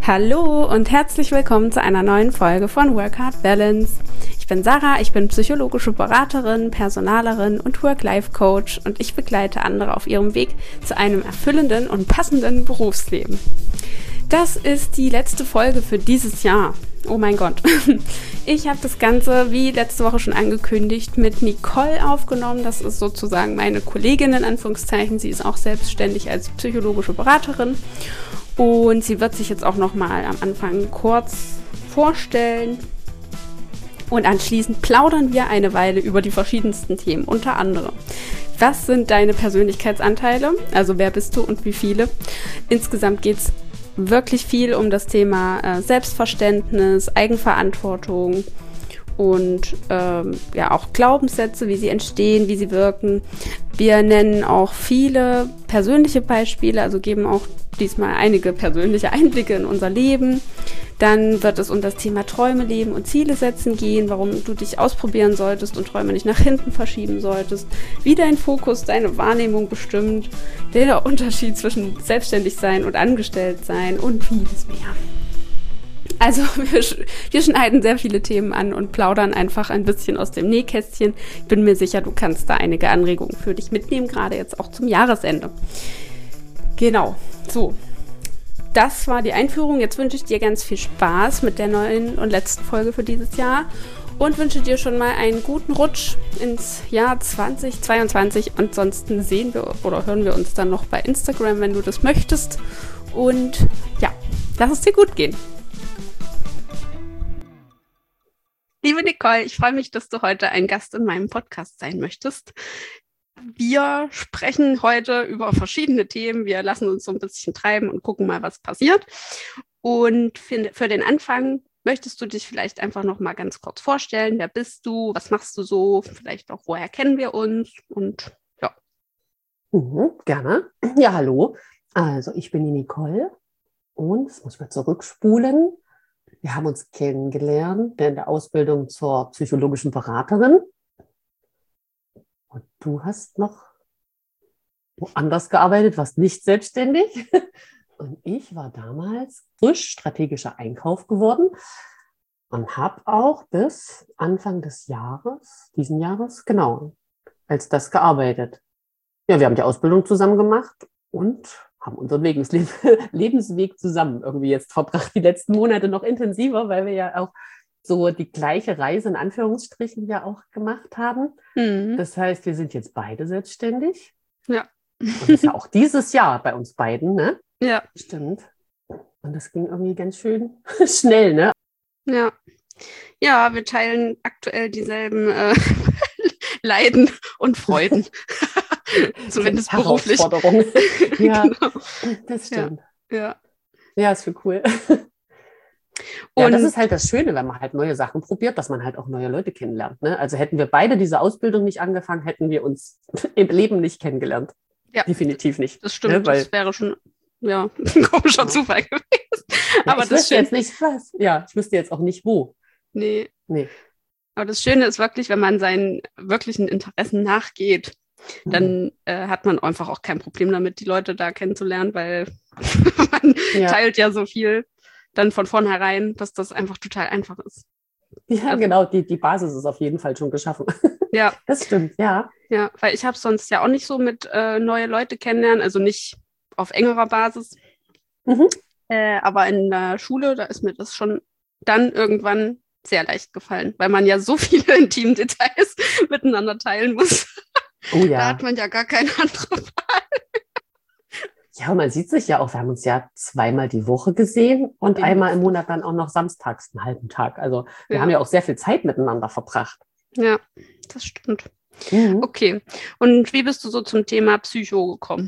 Hallo und herzlich willkommen zu einer neuen Folge von Work Hard Balance. Ich bin Sarah, ich bin psychologische Beraterin, Personalerin und Work-Life-Coach und ich begleite andere auf ihrem Weg zu einem erfüllenden und passenden Berufsleben. Das ist die letzte Folge für dieses Jahr. Oh mein Gott. Ich habe das Ganze, wie letzte Woche schon angekündigt, mit Nicole aufgenommen. Das ist sozusagen meine Kollegin in Anführungszeichen. Sie ist auch selbstständig als psychologische Beraterin. Und sie wird sich jetzt auch nochmal am Anfang kurz vorstellen. Und anschließend plaudern wir eine Weile über die verschiedensten Themen. Unter anderem, was sind deine Persönlichkeitsanteile? Also wer bist du und wie viele? Insgesamt geht es wirklich viel um das Thema Selbstverständnis, Eigenverantwortung und auch Glaubenssätze, wie sie entstehen, wie sie wirken. Wir nennen auch viele persönliche Beispiele, also geben auch diesmal einige persönliche Einblicke in unser Leben. Dann wird es um das Thema Träume leben und Ziele setzen gehen, warum du dich ausprobieren solltest und Träume nicht nach hinten verschieben solltest, wie dein Fokus deine Wahrnehmung bestimmt, der Unterschied zwischen selbstständig sein und angestellt sein und vieles mehr. Also wir schneiden sehr viele Themen an und plaudern einfach ein bisschen aus dem Nähkästchen. Ich bin mir sicher, du kannst da einige Anregungen für dich mitnehmen, gerade jetzt auch zum Jahresende. Genau, so. Das war die Einführung. Jetzt wünsche ich dir ganz viel Spaß mit der neuen und letzten Folge für dieses Jahr und wünsche dir schon mal einen guten Rutsch ins Jahr 2022. Ansonsten sehen wir oder hören wir uns dann noch bei Instagram, wenn du das möchtest. Und ja, lass es dir gut gehen. Liebe Nicole, ich freue mich, dass du heute ein Gast in meinem Podcast sein möchtest. Wir sprechen heute über verschiedene Themen. Wir lassen uns so ein bisschen treiben und gucken mal, was passiert. Und für den Anfang möchtest du dich vielleicht einfach noch mal ganz kurz vorstellen. Wer bist du? Was machst du so? Vielleicht auch, woher kennen wir uns? Und ja. Gerne. Ja, hallo. Also ich bin die Nicole und jetzt muss ich mal zurückspulen. Wir haben uns kennengelernt in der Ausbildung zur psychologischen Beraterin. Und du hast noch woanders gearbeitet, warst nicht selbstständig. Und ich war damals frisch strategischer Einkauf geworden und habe auch bis Anfang des Jahres, diesen Jahres, genau, als das gearbeitet. Ja, wir haben die Ausbildung zusammen gemacht und haben unseren Lebensweg zusammen irgendwie jetzt verbracht, die letzten Monate noch intensiver, weil wir ja auch so die gleiche Reise in Anführungsstrichen ja auch gemacht haben. Mhm. Das heißt, wir sind jetzt beide selbstständig. Ja. Und das ist ja auch dieses Jahr bei uns beiden, ne? Ja. Stimmt. Und das ging irgendwie ganz schön schnell, ne? Ja. Ja, wir teilen aktuell dieselben Leiden und Freuden. Zumindest beruflich. Herausforderungen. Ja, genau. Das stimmt. Ja. Ja, ist viel cool. Ja, das ist halt das Schöne, wenn man halt neue Sachen probiert, dass man halt auch neue Leute kennenlernt. Ne? Also hätten wir beide diese Ausbildung nicht angefangen, hätten wir uns im Leben nicht kennengelernt. Ja. Definitiv nicht. Das stimmt, ne? Weil, das wäre schon ein komischer Zufall gewesen. Ja, aber ich wüsste jetzt nicht was. Ja, ich wüsste jetzt auch nicht wo. Nee. Aber das Schöne ist wirklich, wenn man seinen wirklichen Interessen nachgeht, dann hat man einfach auch kein Problem damit, die Leute da kennenzulernen, weil man teilt ja so viel dann von vornherein, dass das einfach total einfach ist. Ja, also, genau, die Basis ist auf jeden Fall schon geschaffen. Ja. Das stimmt, ja. Ja, weil ich habe sonst ja auch nicht so mit neue Leute kennenlernen, also nicht auf engerer Basis. Aber in der Schule, da ist mir das schon dann irgendwann sehr leicht gefallen, weil man ja so viele intime Details miteinander teilen muss. Oh ja. Da hat man ja gar keine andere Wahl. Ja, und man sieht sich ja auch, wir haben uns ja zweimal die Woche gesehen und einmal im Monat dann auch noch samstags einen halben Tag. Also wir haben ja auch sehr viel Zeit miteinander verbracht. Ja, das stimmt. Okay, und wie bist du so zum Thema Psycho gekommen?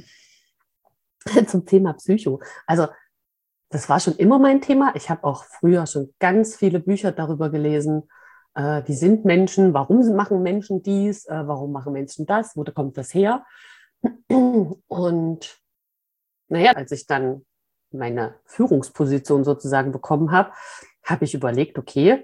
Zum Thema Psycho. Also das war schon immer mein Thema. Ich habe auch früher schon ganz viele Bücher darüber gelesen. Wie sind Menschen? Warum machen Menschen dies? Warum machen Menschen das? Wo kommt das her? Und naja, als ich dann meine Führungsposition sozusagen bekommen habe, habe ich überlegt, okay,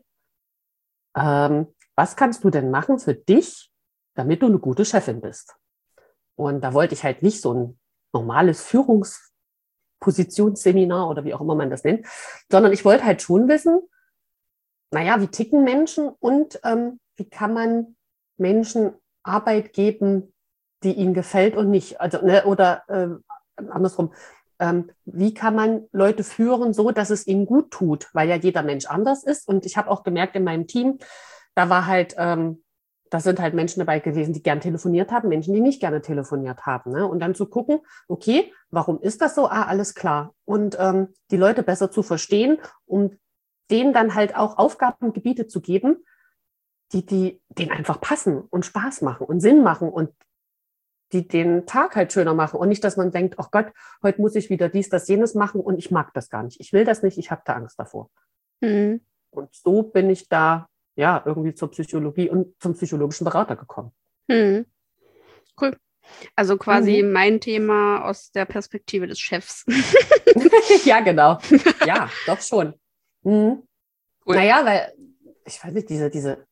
was kannst du denn machen für dich, damit du eine gute Chefin bist? Und da wollte ich halt nicht so ein normales Positionsseminar oder wie auch immer man das nennt, sondern ich wollte halt schon wissen, naja, wie ticken Menschen und wie kann man Menschen Arbeit geben, die ihnen gefällt und nicht, also ne, oder andersrum, wie kann man Leute führen, so dass es ihnen gut tut, weil ja jeder Mensch anders ist. Und ich habe auch gemerkt in meinem Team, da war halt, da sind halt Menschen dabei gewesen, die gern telefoniert haben, Menschen, die nicht gerne telefoniert haben. Ne? Und dann zu gucken, okay, warum ist das so? Ah, alles klar. Und die Leute besser zu verstehen, um denen dann halt auch Aufgabengebiete zu geben, die denen einfach passen und Spaß machen und Sinn machen und die den Tag halt schöner machen und nicht, dass man denkt, oh Gott, heute muss ich wieder dies, das, jenes machen und ich mag das gar nicht. Ich will das nicht, ich habe da Angst davor. Mhm. Und so bin ich da ja irgendwie zur Psychologie und zum psychologischen Berater gekommen. Mhm. Cool. Also quasi mein Thema aus der Perspektive des Chefs. Ja, genau. Ja, doch schon. Mhm. Cool. Naja, weil, ich weiß nicht, diese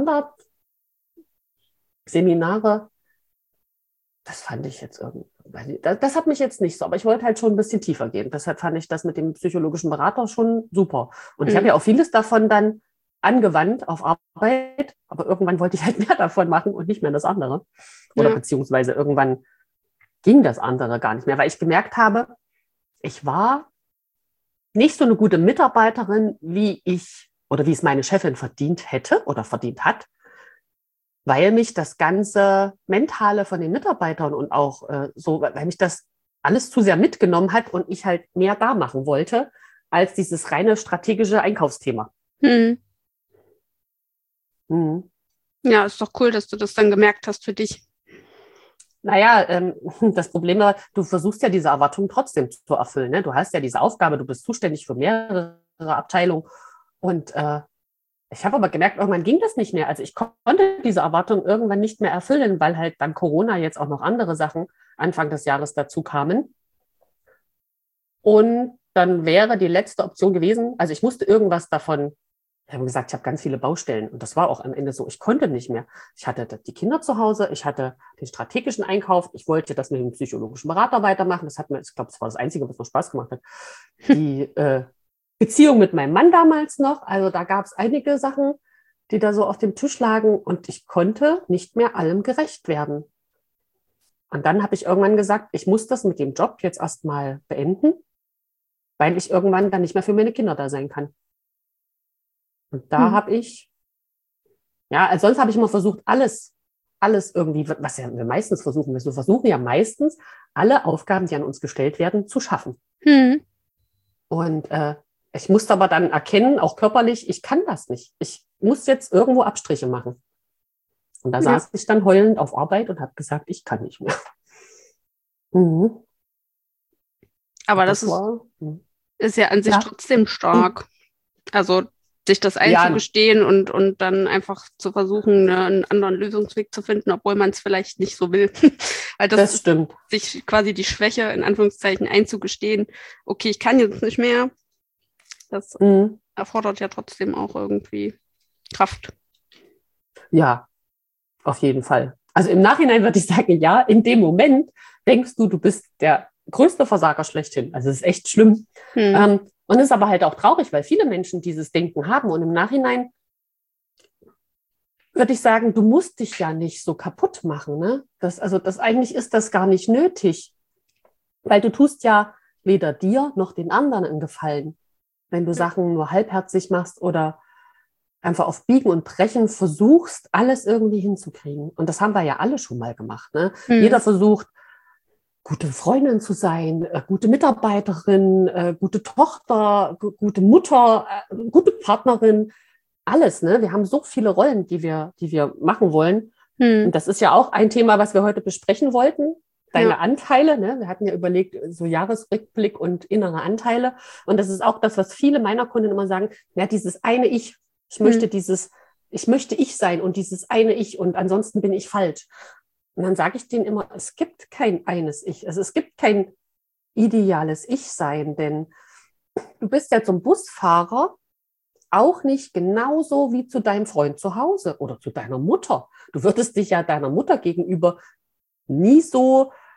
Standard-Seminare, das fand ich jetzt irgendwie, das hat mich jetzt nicht so, aber ich wollte halt schon ein bisschen tiefer gehen. Deshalb fand ich das mit dem psychologischen Berater schon super. Und ich habe ja auch vieles davon dann angewandt auf Arbeit, aber irgendwann wollte ich halt mehr davon machen und nicht mehr das andere. Oder beziehungsweise irgendwann ging das andere gar nicht mehr, weil ich gemerkt habe, ich war nicht so eine gute Mitarbeiterin, wie ich oder wie es meine Chefin verdient hätte oder verdient hat, weil mich das ganze Mentale von den Mitarbeitern und auch so, weil mich das alles zu sehr mitgenommen hat und ich halt mehr da machen wollte, als dieses reine strategische Einkaufsthema. Mhm. Mhm. Ja, ist doch cool, dass du das dann gemerkt hast für dich. Naja, das Problem war, du versuchst ja diese Erwartungen trotzdem zu erfüllen. Ne? Du hast ja diese Aufgabe, du bist zuständig für mehrere Abteilungen und ich habe aber gemerkt, irgendwann ging das nicht mehr. Also ich konnte diese Erwartung irgendwann nicht mehr erfüllen, weil halt dann Corona jetzt auch noch andere Sachen Anfang des Jahres dazu kamen. Und dann wäre die letzte Option gewesen, also ich musste irgendwas davon, ich habe gesagt, ich habe ganz viele Baustellen. Und das war auch am Ende so, ich konnte nicht mehr. Ich hatte die Kinder zu Hause, ich hatte den strategischen Einkauf, ich wollte das mit dem psychologischen Berater weitermachen. Das hat mir, ich glaube, das war das Einzige, was mir Spaß gemacht hat. Die Beziehung mit meinem Mann damals noch. Also da gab es einige Sachen, die da so auf dem Tisch lagen und ich konnte nicht mehr allem gerecht werden. Und dann habe ich irgendwann gesagt, ich muss das mit dem Job jetzt erstmal beenden, weil ich irgendwann dann nicht mehr für meine Kinder da sein kann. Und da habe ich, ja, also sonst habe ich immer versucht, alles irgendwie, was ja wir meistens versuchen, wir versuchen ja meistens, alle Aufgaben, die an uns gestellt werden, zu schaffen. Und ich musste aber dann erkennen, auch körperlich, ich kann das nicht. Ich muss jetzt irgendwo Abstriche machen. Und da saß ich dann heulend auf Arbeit und habe gesagt, ich kann nicht mehr. Aber das ist ja an sich trotzdem stark. Also sich das einzugestehen und dann einfach zu versuchen, einen anderen Lösungsweg zu finden, obwohl man es vielleicht nicht so will. Weil das stimmt. Sich quasi die Schwäche in Anführungszeichen einzugestehen, okay, ich kann jetzt nicht mehr, das erfordert ja trotzdem auch irgendwie Kraft. Ja, auf jeden Fall. Also im Nachhinein würde ich sagen, ja, in dem Moment denkst du, du bist der größte Versager schlechthin. Also es ist echt schlimm. Und es ist aber halt auch traurig, weil viele Menschen dieses Denken haben. Und im Nachhinein würde ich sagen, du musst dich ja nicht so kaputt machen. Ne? Eigentlich ist das gar nicht nötig. Weil du tust ja weder dir noch den anderen einen Gefallen, wenn du Sachen nur halbherzig machst oder einfach auf Biegen und Brechen versuchst, alles irgendwie hinzukriegen. Und das haben wir ja alle schon mal gemacht. Ne? Jeder versucht, gute Freundin zu sein, gute Mitarbeiterin, gute Tochter, gute Mutter, gute Partnerin, alles. Ne? Wir haben so viele Rollen, die wir machen wollen. Und das ist ja auch ein Thema, was wir heute besprechen wollten. Deine Anteile, ne? Wir hatten ja überlegt, so Jahresrückblick und innere Anteile. Und das ist auch das, was viele meiner Kunden immer sagen, ja, dieses eine Ich, ich möchte ich sein und dieses eine Ich und ansonsten bin ich falsch. Und dann sage ich denen immer, es gibt kein eines Ich. Also es gibt kein ideales Ich-Sein, denn du bist ja zum Busfahrer auch nicht genauso wie zu deinem Freund zu Hause oder zu deiner Mutter. Du würdest dich ja deiner Mutter gegenüber nie so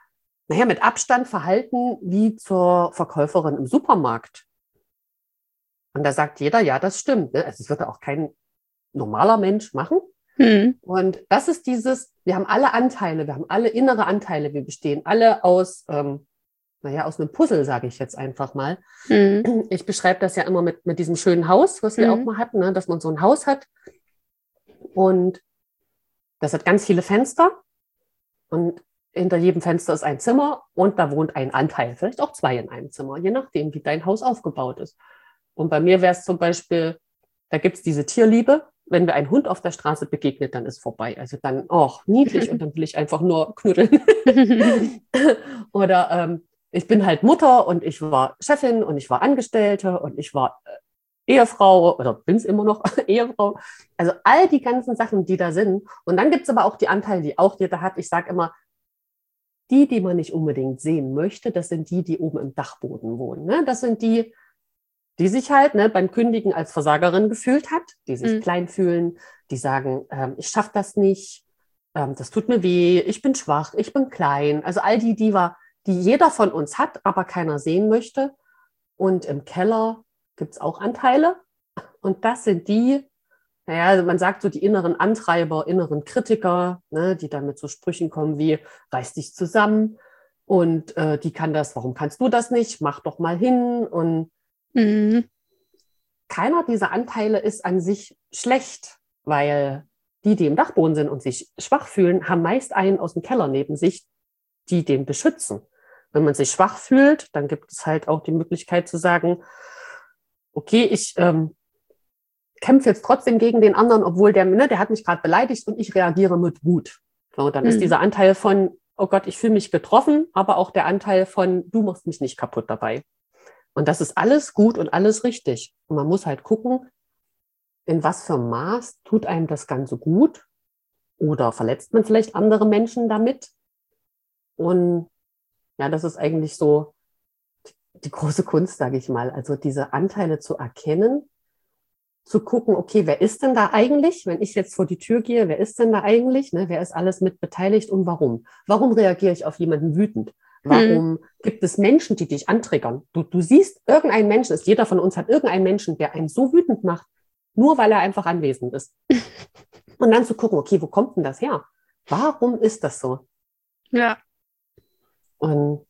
naja, mit Abstand verhalten wie zur Verkäuferin im Supermarkt. Und da sagt jeder, ja, das stimmt. Ne? Also es würde auch kein normaler Mensch machen. Und das ist wir haben alle Anteile, wir haben alle innere Anteile, wir bestehen alle aus, aus einem Puzzle, sage ich jetzt einfach mal. Ich beschreibe das ja immer mit diesem schönen Haus, was wir auch mal hatten, ne? Dass man so ein Haus hat und das hat ganz viele Fenster und hinter jedem Fenster ist ein Zimmer und da wohnt ein Anteil, vielleicht auch zwei in einem Zimmer, je nachdem, wie dein Haus aufgebaut ist. Und bei mir wäre es zum Beispiel, da gibt es diese Tierliebe. Wenn mir ein Hund auf der Straße begegnet, dann ist vorbei. Also dann, niedlich und dann will ich einfach nur knuddeln. Oder ich bin halt Mutter und ich war Chefin und ich war Angestellte und ich war Ehefrau oder bin es immer noch Ehefrau. Also all die ganzen Sachen, die da sind. Und dann gibt es aber auch die Anteile, die auch jeder hat. Ich sage immer, die man nicht unbedingt sehen möchte, das sind die oben im Dachboden wohnen. Ne? Das sind die sich halt beim Kündigen als Versagerin gefühlt hat, die sich klein fühlen, die sagen, ich schaffe das nicht, das tut mir weh, ich bin schwach, ich bin klein. Also all die jeder von uns hat, aber keiner sehen möchte. Und im Keller gibt es auch Anteile. Und das sind man sagt so die inneren Antreiber, inneren Kritiker, ne, die dann mit so Sprüchen kommen wie, reiß dich zusammen. Und die kann das, warum kannst du das nicht? Mach doch mal hin. Und keiner dieser Anteile ist an sich schlecht, weil die im Dachboden sind und sich schwach fühlen, haben meist einen aus dem Keller neben sich, die den beschützen. Wenn man sich schwach fühlt, dann gibt es halt auch die Möglichkeit zu sagen, okay, ich kämpfe jetzt trotzdem gegen den anderen, obwohl der hat mich gerade beleidigt und ich reagiere mit Wut. So, dann ist dieser Anteil von, oh Gott, ich fühle mich getroffen, aber auch der Anteil von, du machst mich nicht kaputt dabei. Und das ist alles gut und alles richtig. Und man muss halt gucken, in was für Maß tut einem das Ganze gut oder verletzt man vielleicht andere Menschen damit. Und ja, das ist eigentlich so die große Kunst, sage ich mal. Also diese Anteile zu erkennen, zu gucken, okay, wer ist denn da eigentlich? Wenn ich jetzt vor die Tür gehe, wer ist denn da eigentlich? Ne, wer ist alles mit beteiligt und warum? Warum reagiere ich auf jemanden wütend? Warum gibt es Menschen, die dich antriggern? Du siehst irgendeinen Menschen, jeder von uns hat irgendeinen Menschen, der einen so wütend macht, nur weil er einfach anwesend ist. Und dann zu gucken, okay, wo kommt denn das her? Warum ist das so? Ja. Und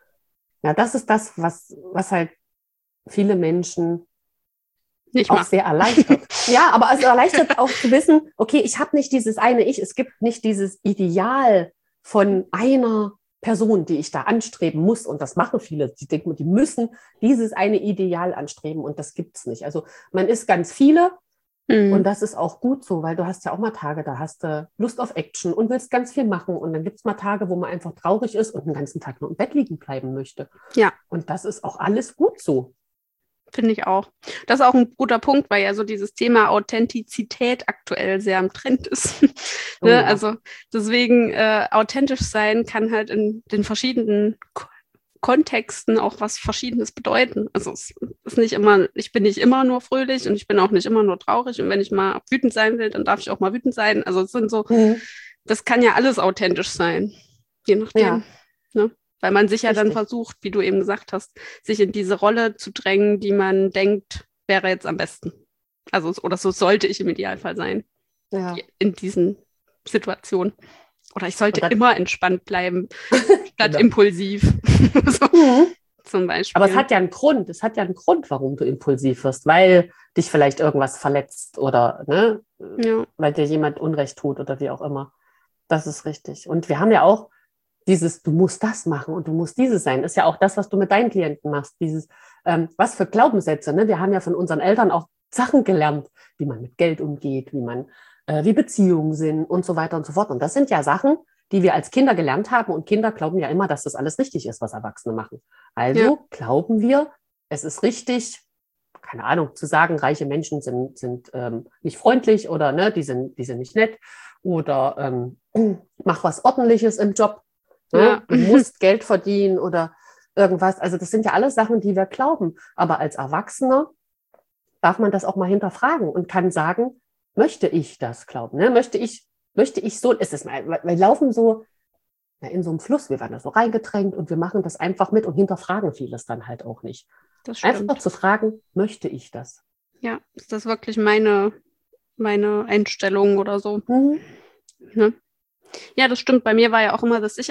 ja, das ist das, was halt viele Menschen nicht auch machen. Sehr erleichtert. Ja, aber es erleichtert auch zu wissen, okay, ich habe nicht dieses eine Ich, es gibt nicht dieses Ideal von einer Person, die ich da anstreben muss. Und das machen viele. Die denken, die müssen dieses eine Ideal anstreben. Und das gibt es nicht. Also man ist ganz viele. Und das ist auch gut so, weil du hast ja auch mal Tage, da hast du Lust auf Action und willst ganz viel machen. Und dann gibt es mal Tage, wo man einfach traurig ist und den ganzen Tag nur im Bett liegen bleiben möchte. Ja. Und das ist auch alles gut so. Finde ich auch. Das ist auch ein guter Punkt, weil ja so dieses Thema Authentizität aktuell sehr am Trend ist. Oh ja. Also deswegen authentisch sein kann halt in den verschiedenen Kontexten auch was Verschiedenes bedeuten. Also es ist nicht immer, ich bin nicht immer nur fröhlich und ich bin auch nicht immer nur traurig. Und wenn ich mal wütend sein will, dann darf ich auch mal wütend sein. Also es sind so, das kann ja alles authentisch sein. Je nachdem. Ja. Ne? Weil man sich ja Richtig. dann versucht, wie du eben gesagt hast, sich in diese Rolle zu drängen, die man denkt, wäre jetzt am besten. Also, oder so sollte ich im Idealfall sein. Ja. In diesen Situationen. Oder ich sollte immer entspannt bleiben, statt Genau. impulsiv. So, zum Beispiel. Aber es hat ja einen Grund. Es hat ja einen Grund, warum du impulsiv wirst, weil dich vielleicht irgendwas verletzt oder weil dir jemand Unrecht tut oder wie auch immer. Das ist richtig. Und wir haben ja auch dieses, du musst das machen und du musst dieses sein, ist ja auch das, was du mit deinen Klienten machst. Dieses, was für Glaubenssätze. Ne? Wir haben ja von unseren Eltern auch Sachen gelernt, wie man mit Geld umgeht, wie Beziehungen sind und so weiter und so fort. Und das sind ja Sachen, die wir als Kinder gelernt haben. Und Kinder glauben ja immer, dass das alles richtig ist, was Erwachsene machen. Also glauben wir, es ist richtig, keine Ahnung, zu sagen, reiche Menschen sind nicht freundlich oder ne, die sind nicht nett oder mach was Ordentliches im Job. Ne? Du musst Geld verdienen oder irgendwas. Also das sind ja alles Sachen, die wir glauben. Aber als Erwachsener darf man das auch mal hinterfragen und kann sagen, möchte ich das glauben? Ne? Möchte ich so, ist es mal, wir laufen so, in so einem Fluss. Wir werden da so reingedrängt und wir machen das einfach mit und hinterfragen vieles dann halt auch nicht. Das stimmt. Einfach zu fragen, möchte ich das? Ja, ist das wirklich meine Einstellung oder so? Ne? Ja, das stimmt. Bei mir war ja auch immer das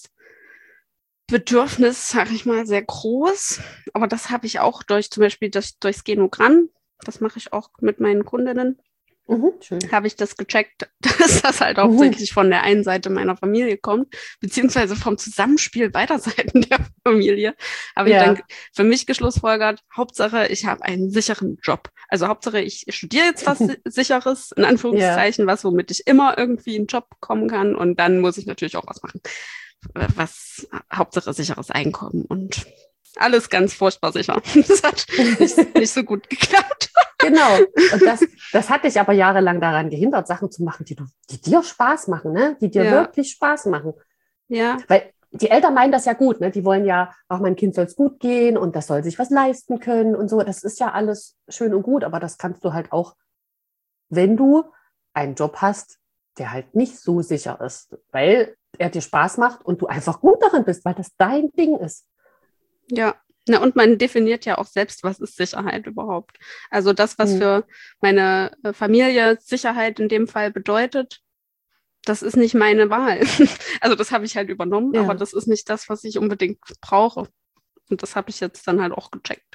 Sicherheitsbedürfnis, sag ich mal, sehr groß. Aber das habe ich auch zum Beispiel durchs Genogramm. Das mache ich auch mit meinen Kundinnen. Schön. Habe ich das gecheckt, dass das halt hauptsächlich von der einen Seite meiner Familie kommt, beziehungsweise vom Zusammenspiel beider Seiten der Familie. Habe ich dann für mich geschlussfolgert, Hauptsache, ich habe einen sicheren Job. Also Hauptsache, ich studiere jetzt was Sicheres, in Anführungszeichen, was, womit ich immer irgendwie einen Job bekommen kann. Und dann muss ich natürlich auch was machen. Hauptsache sicheres Einkommen und alles ganz furchtbar sicher. Das hat nicht so gut geklappt. Genau. Und das hat dich aber jahrelang daran gehindert, Sachen zu machen, die dir Spaß machen, ne? Die dir wirklich Spaß machen. Ja. Weil die Eltern meinen das ja gut, ne? Die wollen ja, auch mein Kind soll es gut gehen und das soll sich was leisten können und so. Das ist ja alles schön und gut, aber das kannst du halt auch, wenn du einen Job hast, der halt nicht so sicher ist, weil er dir Spaß macht und du einfach gut darin bist, weil das dein Ding ist. Ja, na, und man definiert ja auch selbst, was ist Sicherheit überhaupt. Also das, was für meine Familie Sicherheit in dem Fall bedeutet, das ist nicht meine Wahl. Also das habe ich halt übernommen, aber das ist nicht das, was ich unbedingt brauche. Und das habe ich jetzt dann halt auch gecheckt.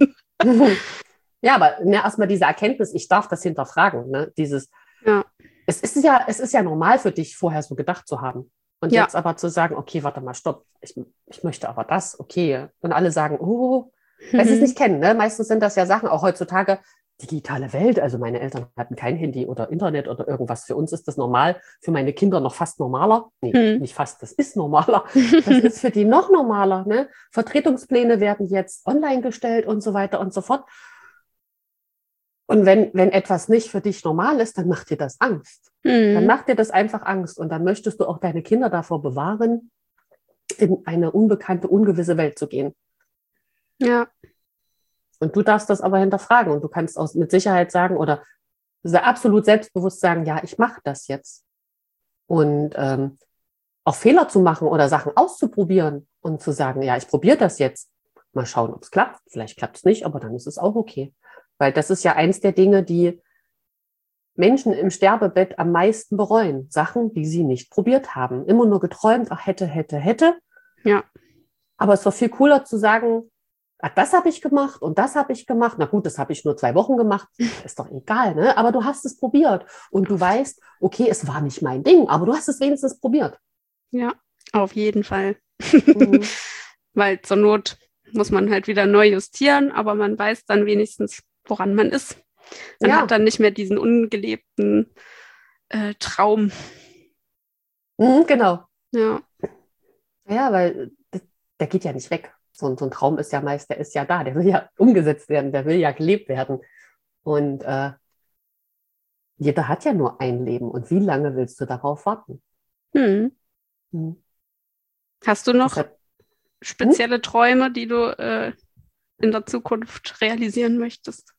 Ja, aber erstmal diese Erkenntnis, ich darf das hinterfragen. Ne? Es ist ja normal für dich, vorher so gedacht zu haben. Und jetzt aber zu sagen, okay, warte mal, stopp, ich möchte aber das, okay. Und alle sagen, weil sie es nicht kennen. Ne? Meistens sind das ja Sachen, auch heutzutage, digitale Welt. Also meine Eltern hatten kein Handy oder Internet oder irgendwas. Für uns ist das normal, für meine Kinder noch fast normaler. Nee, nicht fast, das ist normaler. Das ist für die noch normaler. Ne? Vertretungspläne werden jetzt online gestellt und so weiter und so fort. Und wenn etwas nicht für dich normal ist, dann macht dir das Angst. Dann macht dir das einfach Angst. Und dann möchtest du auch deine Kinder davor bewahren, in eine unbekannte, ungewisse Welt zu gehen. Ja. Und du darfst das aber hinterfragen. Und du kannst auch mit Sicherheit sagen oder absolut selbstbewusst sagen, ja, ich mache das jetzt. Und auch Fehler zu machen oder Sachen auszuprobieren und zu sagen, ja, ich probiere das jetzt. Mal schauen, ob es klappt. Vielleicht klappt es nicht, aber dann ist es auch okay. Weil das ist ja eins der Dinge, die Menschen im Sterbebett am meisten bereuen. Sachen, die sie nicht probiert haben. Immer nur geträumt, ach, hätte. Ja. Aber es war viel cooler zu sagen, ach, das habe ich gemacht und das habe ich gemacht. Na gut, das habe ich nur 2 Wochen gemacht. Ist doch egal, ne? Aber du hast es probiert. Und du weißt, okay, es war nicht mein Ding, aber du hast es wenigstens probiert. Ja, auf jeden Fall. Weil zur Not muss man halt wieder neu justieren, aber man weiß dann wenigstens, woran man ist. Man hat dann nicht mehr diesen ungelebten Traum. Genau. Ja. Ja, weil der geht ja nicht weg. So ein Traum ist ja meist, der ist ja da, der will ja umgesetzt werden, der will ja gelebt werden. Und jeder hat ja nur ein Leben. Und wie lange willst du darauf warten? Hast du noch spezielle Träume, die du in der Zukunft realisieren möchtest?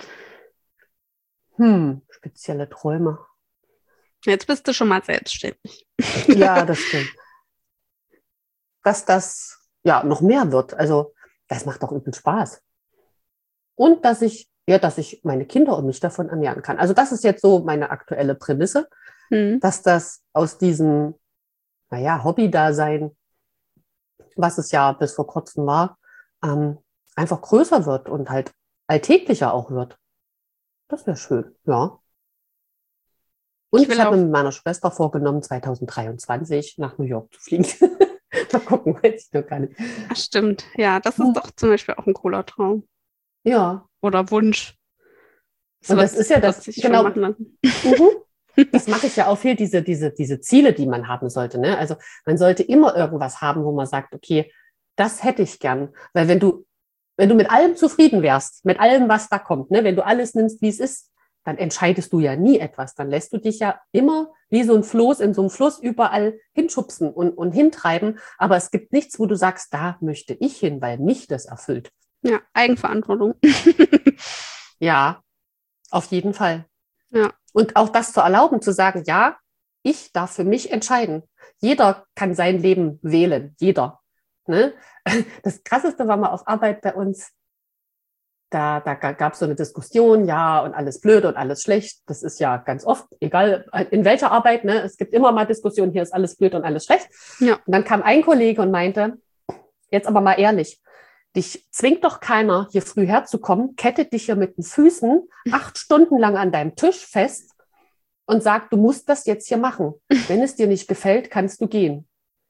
Spezielle Träume. Jetzt bist du schon mal selbstständig. Ja, das stimmt. Dass das noch mehr wird. Also das macht doch übel Spaß. Und dass ich meine Kinder und mich davon ernähren kann. Also das ist jetzt so meine aktuelle Prämisse, dass das aus diesem, Hobby-Dasein, was es ja bis vor kurzem war, einfach größer wird und halt alltäglicher auch wird. Das wäre schön, ja. Und ich habe mit meiner Schwester vorgenommen, 2023 nach New York zu fliegen. Mal gucken, weiß ich noch gar nicht. Ach, stimmt, ja, das ist doch zum Beispiel auch ein cooler Traum. Ja. Oder Wunsch. Und das ist ja das, genau. Das mache ich ja auch viel, diese Ziele, die man haben sollte. Ne? Also man sollte immer irgendwas haben, wo man sagt, okay, das hätte ich gern. Weil wenn du mit allem zufrieden wärst, mit allem, was da kommt, ne? Wenn du alles nimmst, wie es ist, dann entscheidest du ja nie etwas. Dann lässt du dich ja immer wie so ein Floß in so einem Fluss überall hinschubsen und hintreiben. Aber es gibt nichts, wo du sagst, da möchte ich hin, weil mich das erfüllt. Ja, Eigenverantwortung. Ja, auf jeden Fall. Ja. Und auch das zu erlauben, zu sagen, ja, ich darf für mich entscheiden. Jeder kann sein Leben wählen, jeder. Ne? Das Krasseste war mal auf Arbeit bei uns, da gab es so eine Diskussion, ja, und alles blöd und alles schlecht. Das ist ja ganz oft, egal in welcher Arbeit, ne? Es gibt immer mal Diskussionen, hier ist alles blöd und alles schlecht. Ja. Und dann kam ein Kollege und meinte, jetzt aber mal ehrlich, dich zwingt doch keiner, hier früh herzukommen, kettet dich hier mit den Füßen 8 Stunden lang an deinem Tisch fest und sagt, du musst das jetzt hier machen. Wenn es dir nicht gefällt, kannst du gehen.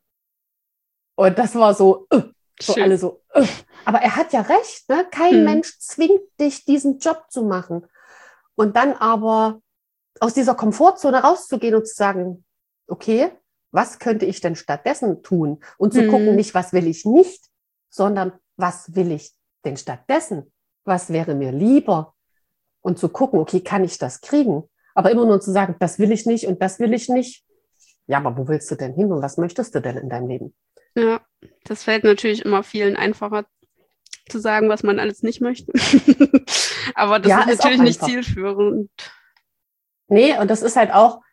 Und das war so alle so. Aber er hat ja recht, ne? Kein Mensch zwingt dich, diesen Job zu machen. Und dann aber aus dieser Komfortzone rauszugehen und zu sagen, okay, was könnte ich denn stattdessen tun? Und zu gucken, nicht, was will ich nicht, sondern was will ich denn stattdessen? Was wäre mir lieber? Und zu gucken, okay, kann ich das kriegen? Aber immer nur zu sagen, das will ich nicht und das will ich nicht. Ja, aber wo willst du denn hin und was möchtest du denn in deinem Leben? Ja, das fällt natürlich immer vielen einfacher zu sagen, was man alles nicht möchte. Aber das ist natürlich nicht zielführend. Nee, und das ist halt auch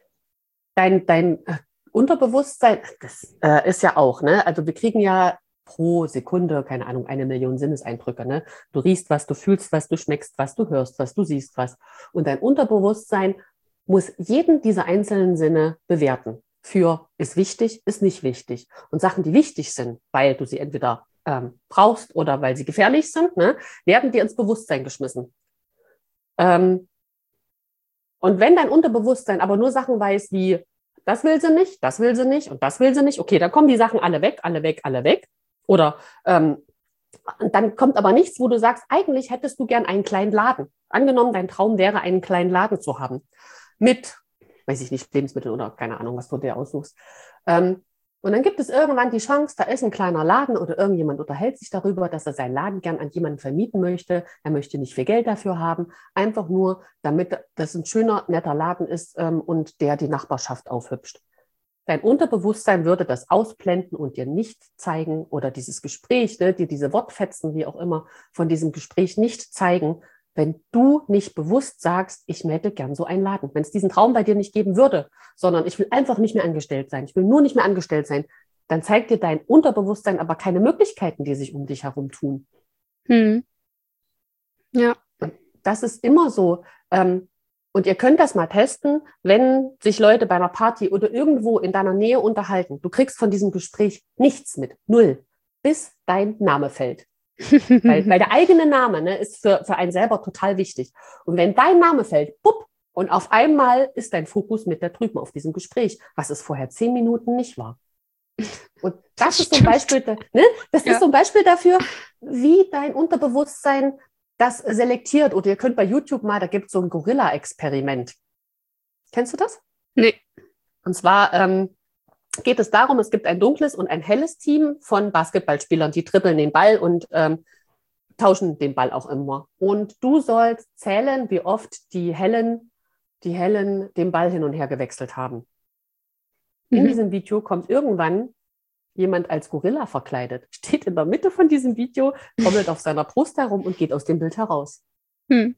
dein Unterbewusstsein, das ist ja auch, ne? Also wir kriegen ja pro Sekunde, keine Ahnung, 1 Million Sinneseindrücke, ne? Du riechst was, du fühlst was, du schmeckst was, du hörst was, du siehst was. Und dein Unterbewusstsein muss jeden dieser einzelnen Sinne bewerten. Für ist wichtig, ist nicht wichtig. Und Sachen, die wichtig sind, weil du sie entweder brauchst oder weil sie gefährlich sind, ne, werden dir ins Bewusstsein geschmissen. Und wenn dein Unterbewusstsein aber nur Sachen weiß wie, das will sie nicht und das will sie nicht, okay, dann kommen die Sachen alle weg. Oder dann kommt aber nichts, wo du sagst, eigentlich hättest du gern einen kleinen Laden. Angenommen, dein Traum wäre, einen kleinen Laden zu haben. Mit, weiß ich nicht, Lebensmittel oder keine Ahnung, was du dir aussuchst. Und dann gibt es irgendwann die Chance, da ist ein kleiner Laden oder irgendjemand unterhält sich darüber, dass er seinen Laden gern an jemanden vermieten möchte. Er möchte nicht viel Geld dafür haben, einfach nur, damit das ein schöner, netter Laden ist und der die Nachbarschaft aufhübscht. Dein Unterbewusstsein würde das ausblenden und dir nicht zeigen oder dieses Gespräch, ne, dir diese Wortfetzen, wie auch immer, von diesem Gespräch nicht zeigen, wenn du nicht bewusst sagst, ich hätte gern so einen Laden. Wenn es diesen Traum bei dir nicht geben würde, sondern ich will einfach nicht mehr angestellt sein, ich will nur nicht mehr angestellt sein, dann zeigt dir dein Unterbewusstsein aber keine Möglichkeiten, die sich um dich herum tun. Ja. Und das ist immer so. Und ihr könnt das mal testen, wenn sich Leute bei einer Party oder irgendwo in deiner Nähe unterhalten. Du kriegst von diesem Gespräch nichts mit, 0, bis dein Name fällt. Weil der eigene Name, ne, ist für einen selber total wichtig. Und wenn dein Name fällt, bupp, und auf einmal ist dein Fokus mit da drüben auf diesem Gespräch, was es vorher 10 Minuten nicht war. Und das ist so ein Beispiel, ne? Das ist so ein Beispiel dafür, wie dein Unterbewusstsein das selektiert. Oder ihr könnt bei YouTube mal, da gibt es so ein Gorilla-Experiment. Kennst du das? Nee. Und zwar geht es darum, es gibt ein dunkles und ein helles Team von Basketballspielern, die dribbeln den Ball und tauschen den Ball auch immer. Und du sollst zählen, wie oft die Hellen den Ball hin und her gewechselt haben. In diesem Video kommt irgendwann jemand als Gorilla verkleidet, steht in der Mitte von diesem Video, trommelt auf seiner Brust herum und geht aus dem Bild heraus. Wenn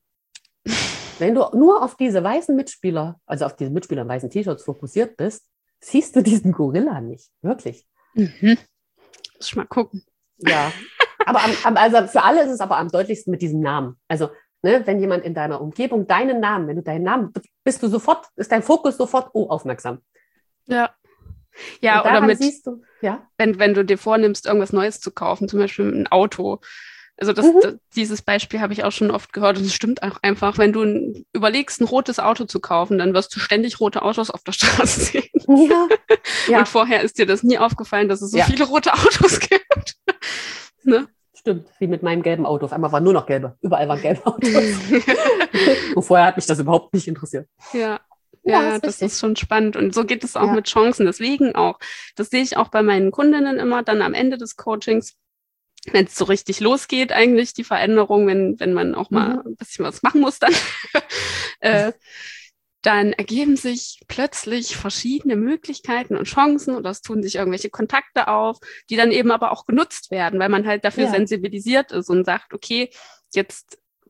du nur auf diese weißen Mitspieler, also auf diese Mitspieler in weißen T-Shirts fokussiert bist, siehst du diesen Gorilla nicht, wirklich. Muss ich mal gucken. Ja, aber also für alle ist es aber am deutlichsten mit diesem Namen. Also, ne, wenn jemand in deiner Umgebung deinen Namen, wenn du deinen Namen, ist dein Fokus sofort aufmerksam. Ja. Ja, oder mit, siehst du, ja? Wenn du dir vornimmst, irgendwas Neues zu kaufen, zum Beispiel ein Auto. Also dieses Beispiel habe ich auch schon oft gehört und es stimmt auch einfach. Wenn du überlegst, ein rotes Auto zu kaufen, dann wirst du ständig rote Autos auf der Straße sehen. Ja. Und vorher ist dir das nie aufgefallen, dass es so viele rote Autos gibt. Ne? Stimmt, wie mit meinem gelben Auto. Auf einmal waren nur noch gelbe. Überall waren gelbe Autos. Und vorher hat mich das überhaupt nicht interessiert. Ja, das ist schon spannend. Und so geht es auch mit Chancen. Deswegen auch, das sehe ich auch bei meinen Kundinnen immer dann am Ende des Coachings, wenn es so richtig losgeht, eigentlich die Veränderung, wenn man auch mal ein bisschen was machen muss, dann ergeben sich plötzlich verschiedene Möglichkeiten und Chancen oder es tun sich irgendwelche Kontakte auf, die dann eben aber auch genutzt werden, weil man halt dafür sensibilisiert ist und sagt, okay, jetzt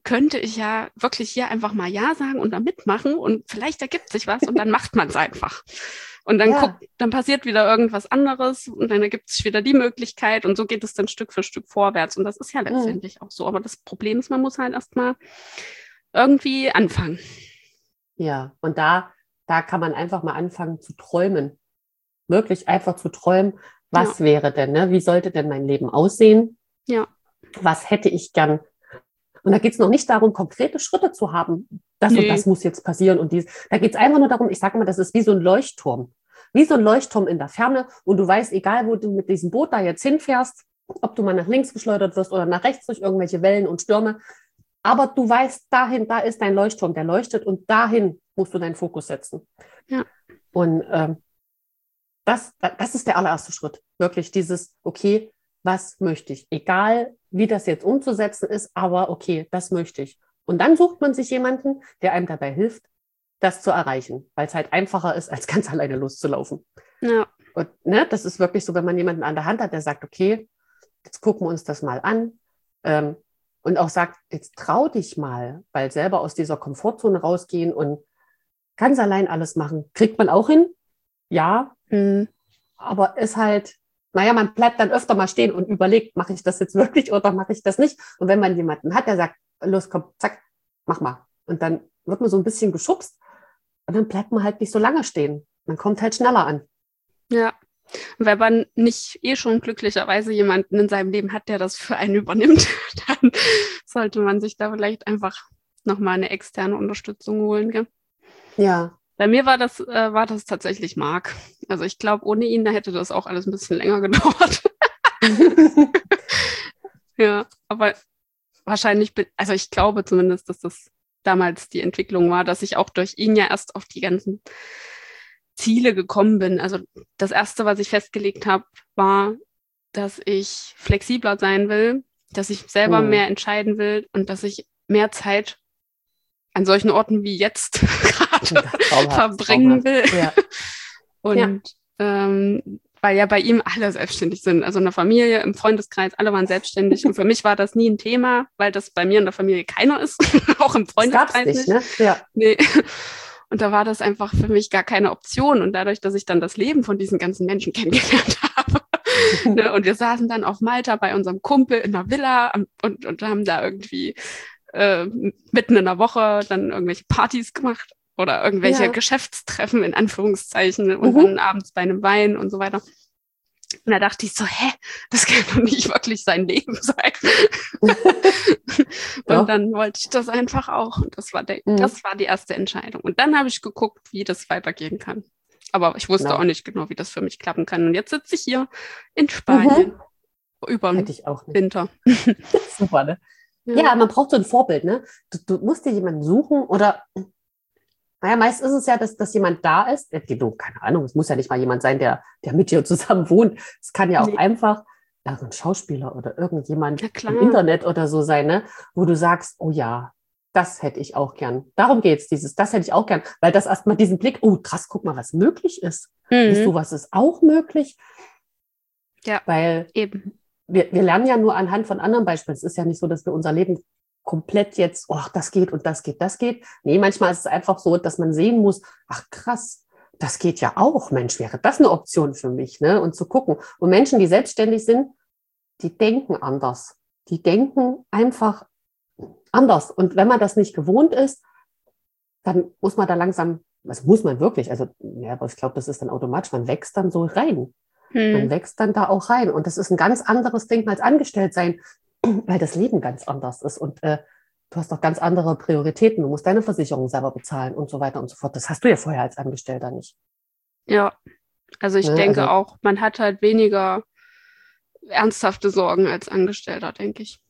könnte ich ja wirklich hier einfach mal Ja sagen und da mitmachen und vielleicht ergibt sich was und dann macht man es einfach. Und dann dann passiert wieder irgendwas anderes und dann ergibt sich wieder die Möglichkeit und so geht es dann Stück für Stück vorwärts. Und das ist ja letztendlich auch so. Aber das Problem ist, man muss halt erstmal irgendwie anfangen. Ja, und da kann man einfach mal anfangen zu träumen. Wirklich einfach zu träumen, was wäre denn, ne? Wie sollte denn mein Leben aussehen? Ja. Was hätte ich gern? Und da geht es noch nicht darum, konkrete Schritte zu haben. Das und das muss jetzt passieren und dies. Da geht es einfach nur darum, ich sage immer, das ist wie so ein Leuchtturm. Wie so ein Leuchtturm in der Ferne. Und du weißt, egal wo du mit diesem Boot da jetzt hinfährst, ob du mal nach links geschleudert wirst oder nach rechts durch irgendwelche Wellen und Stürme. Aber du weißt, dahin, da ist dein Leuchtturm, der leuchtet und dahin musst du deinen Fokus setzen. Ja. Und das ist der allererste Schritt. Wirklich dieses, okay, was möchte ich? Egal, wie das jetzt umzusetzen ist, aber okay, das möchte ich. Und dann sucht man sich jemanden, der einem dabei hilft, das zu erreichen, weil es halt einfacher ist, als ganz alleine loszulaufen. Ja. Und ne, das ist wirklich so, wenn man jemanden an der Hand hat, der sagt, okay, jetzt gucken wir uns das mal an und auch sagt, jetzt trau dich mal, weil selber aus dieser Komfortzone rausgehen und ganz allein alles machen, kriegt man auch hin, ja, aber ist halt, naja, man bleibt dann öfter mal stehen und überlegt, mache ich das jetzt wirklich oder mache ich das nicht? Und wenn man jemanden hat, der sagt, los, komm, zack, mach mal. Und dann wird man so ein bisschen geschubst und dann bleibt man halt nicht so lange stehen. Man kommt halt schneller an. Ja, und wenn man nicht schon glücklicherweise jemanden in seinem Leben hat, der das für einen übernimmt, dann sollte man sich da vielleicht einfach nochmal eine externe Unterstützung holen. Gell? Ja. Bei mir war das tatsächlich Marc. Also ich glaube, ohne ihn, da hätte das auch alles ein bisschen länger gedauert. Ja, aber wahrscheinlich, also ich glaube zumindest, dass das damals die Entwicklung war, dass ich auch durch ihn ja erst auf die ganzen Ziele gekommen bin. Also das Erste, was ich festgelegt habe, war, dass ich flexibler sein will, dass ich selber mehr entscheiden will und dass ich mehr Zeit an solchen Orten wie jetzt gerade verbringen will. Ja. Und weil ja bei ihm alle selbstständig sind, also in der Familie, im Freundeskreis, alle waren selbstständig und für mich war das nie ein Thema, weil das bei mir in der Familie keiner ist, auch im Freundeskreis nicht. Ne? Ja. Nee. Und da war das einfach für mich gar keine Option und dadurch, dass ich dann das Leben von diesen ganzen Menschen kennengelernt habe, ne? Und wir saßen dann auf Malta bei unserem Kumpel in der Villa und haben da irgendwie mitten in der Woche dann irgendwelche Partys gemacht oder irgendwelche Geschäftstreffen in Anführungszeichen und dann abends bei einem Wein und so weiter. Und da dachte ich so, das kann doch nicht wirklich sein Leben sein. Und dann wollte ich das einfach auch. Und das war die erste Entscheidung. Und dann habe ich geguckt, wie das weitergehen kann. Aber ich wusste auch nicht genau, wie das für mich klappen kann. Und jetzt sitze ich hier in Spanien über den Winter. Super, ne? Ja, man braucht so ein Vorbild, ne? Du musst dir jemanden suchen oder, naja, meist ist es ja, dass jemand da ist, keine Ahnung, es muss ja nicht mal jemand sein, der mit dir zusammen wohnt. Es kann ja auch einfach ein Schauspieler oder irgendjemand im Internet oder so sein, ne? Wo du sagst, oh ja, das hätte ich auch gern. Darum geht's, das hätte ich auch gern. Weil das erstmal diesen Blick, oh krass, guck mal, was möglich ist. Weißt du, was ist auch möglich? Ja, weil eben. Wir lernen ja nur anhand von anderen Beispielen. Es ist ja nicht so, dass wir unser Leben komplett jetzt, das geht und das geht, das geht. Nee, manchmal ist es einfach so, dass man sehen muss, ach krass, das geht ja auch. Mensch, wäre das eine Option für mich, ne? Und zu gucken. Und Menschen, die selbstständig sind, die denken anders. Die denken einfach anders. Und wenn man das nicht gewohnt ist, dann muss man da langsam, also muss man wirklich, also ja, aber ich glaube, das ist dann automatisch, man wächst dann so rein. Man wächst dann da auch rein. Und das ist ein ganz anderes Ding als Angestelltsein, weil das Leben ganz anders ist. Und du hast doch ganz andere Prioritäten. Du musst deine Versicherung selber bezahlen und so weiter und so fort. Das hast du ja vorher als Angestellter nicht. Ja, also ich denke auch, man hat halt weniger ernsthafte Sorgen als Angestellter, denke ich.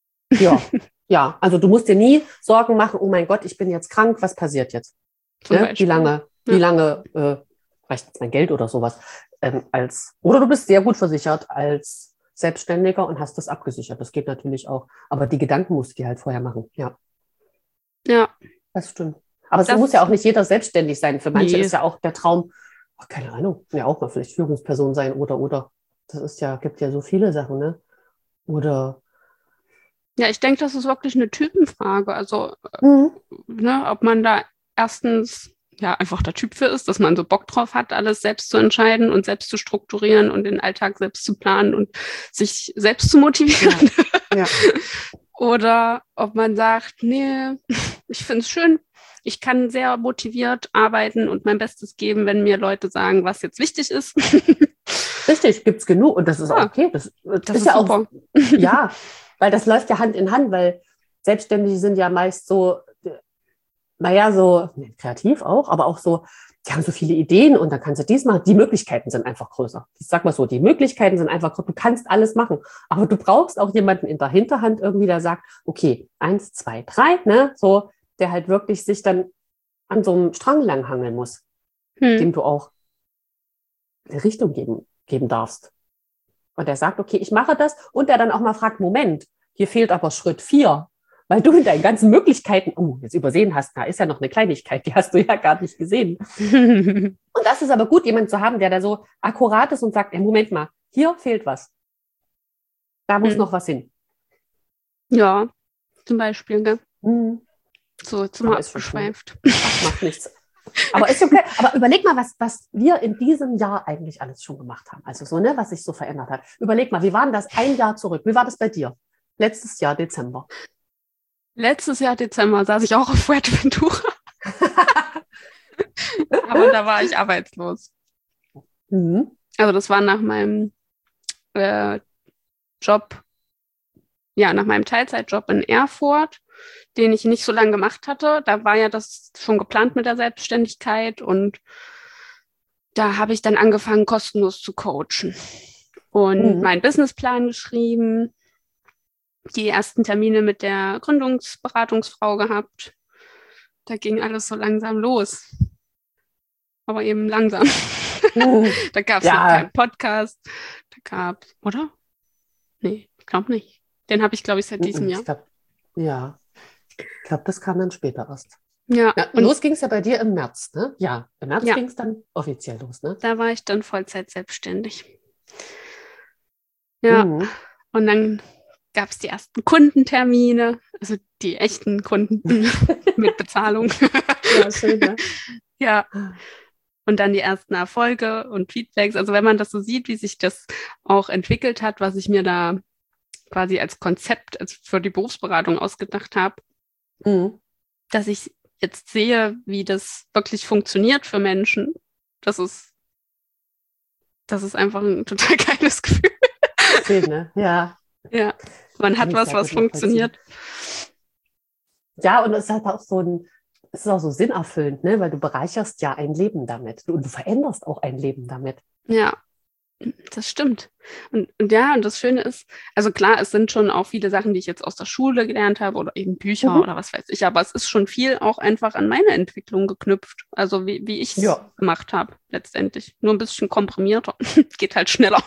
Ja, also du musst dir nie Sorgen machen, oh mein Gott, ich bin jetzt krank, was passiert jetzt? Ne? Wie lange reicht jetzt mein Geld oder sowas? Oder du bist sehr gut versichert als Selbstständiger und hast das abgesichert. Das geht natürlich auch. Aber die Gedanken musst du dir halt vorher machen. Ja. Ja. Das stimmt. Aber es muss ja auch nicht jeder selbstständig sein. Für manche ist ja auch der Traum, keine Ahnung, ja auch mal vielleicht Führungsperson sein oder. Das ist ja, gibt ja so viele Sachen, ne? Oder Ja, ich denke, das ist wirklich eine Typenfrage. Also, Mhm. ne, ob man da erstens ja einfach der Typ für ist, dass man so Bock drauf hat, alles selbst zu entscheiden und selbst zu strukturieren und den Alltag selbst zu planen und sich selbst zu motivieren. Ja. Ja. Oder ob man sagt, nee, ich finde es schön, ich kann sehr motiviert arbeiten und mein Bestes geben, wenn mir Leute sagen, was jetzt wichtig ist. Richtig, gibt es genug und das ist auch Ja, okay. Das das ist ist ja super. auch, ja, weil das läuft ja Hand in Hand, weil Selbstständige sind ja meist so, naja, so kreativ auch, aber auch so, die haben so viele Ideen und dann kannst du dies machen. Die Möglichkeiten sind einfach größer. Ich sag mal so, die Möglichkeiten sind einfach größer. Du kannst alles machen, aber du brauchst auch jemanden in der Hinterhand irgendwie, der sagt, okay, 1, 2, 3, ne, so, der halt wirklich sich dann an so einem Strang langhangeln muss, dem du auch eine Richtung geben darfst. Und der sagt, okay, ich mache das. Und der dann auch mal fragt, Moment, hier fehlt aber Schritt 4, weil du mit deinen ganzen Möglichkeiten, jetzt übersehen hast, da ist ja noch eine Kleinigkeit, die hast du ja gar nicht gesehen. Und das ist aber gut, jemanden zu haben, der da so akkurat ist und sagt, Moment mal, hier fehlt was. Da muss noch was hin. Ja, zum Beispiel, gell? So, jetzt sind wir Aber ist schon schön. abgeschweift. Das macht nichts. Aber ist okay. Aber überleg mal, was wir in diesem Jahr eigentlich alles schon gemacht haben. Also so, ne, was sich so verändert hat. Überleg mal, wie war denn das ein Jahr zurück? Wie war das bei dir? Letztes Jahr, Dezember. Letztes Jahr Dezember saß ich auch auf Fuerteventura. Aber da war ich arbeitslos. Mhm. Also das war nach meinem Job, ja, nach meinem Teilzeitjob in Erfurt, den ich nicht so lange gemacht hatte. Da war ja das schon geplant mit der Selbstständigkeit und da habe ich dann angefangen, kostenlos zu coachen und meinen Businessplan geschrieben, die ersten Termine mit der Gründungsberatungsfrau gehabt. Da ging alles so langsam los. Aber eben langsam. Da gab es noch keinen Podcast. Da gab es, oder? Nee, ich glaube nicht. Den habe ich, glaube ich, seit diesem Jahr. Ich glaube, das kam dann später erst. Ja, los ging es ja bei dir im März, ne? Ja, im März ja, ging es dann offiziell los, ne? da war ich dann Vollzeit selbstständig. Ja, und dann gab es die ersten Kundentermine, also die echten Kunden mit Bezahlung. Ja, schön, ne? Ja, und dann die ersten Erfolge und Feedbacks. Also wenn man das so sieht, wie sich das auch entwickelt hat, was ich mir da quasi als Konzept für die Berufsberatung ausgedacht habe, dass ich jetzt sehe, wie das wirklich funktioniert für Menschen, das ist einfach ein total geiles Gefühl. Schön, ne? Ja. Ja, man hat was funktioniert. Ja, und es hat auch es ist auch so sinnerfüllend, ne? Weil du bereicherst ja ein Leben damit. Und du veränderst auch ein Leben damit. Ja, das stimmt. Und das Schöne ist, also klar, es sind schon auch viele Sachen, die ich jetzt aus der Schule gelernt habe oder eben Bücher oder was weiß ich, aber es ist schon viel auch einfach an meine Entwicklung geknüpft. Also wie ich es gemacht habe, letztendlich. Nur ein bisschen komprimierter. Geht halt schneller.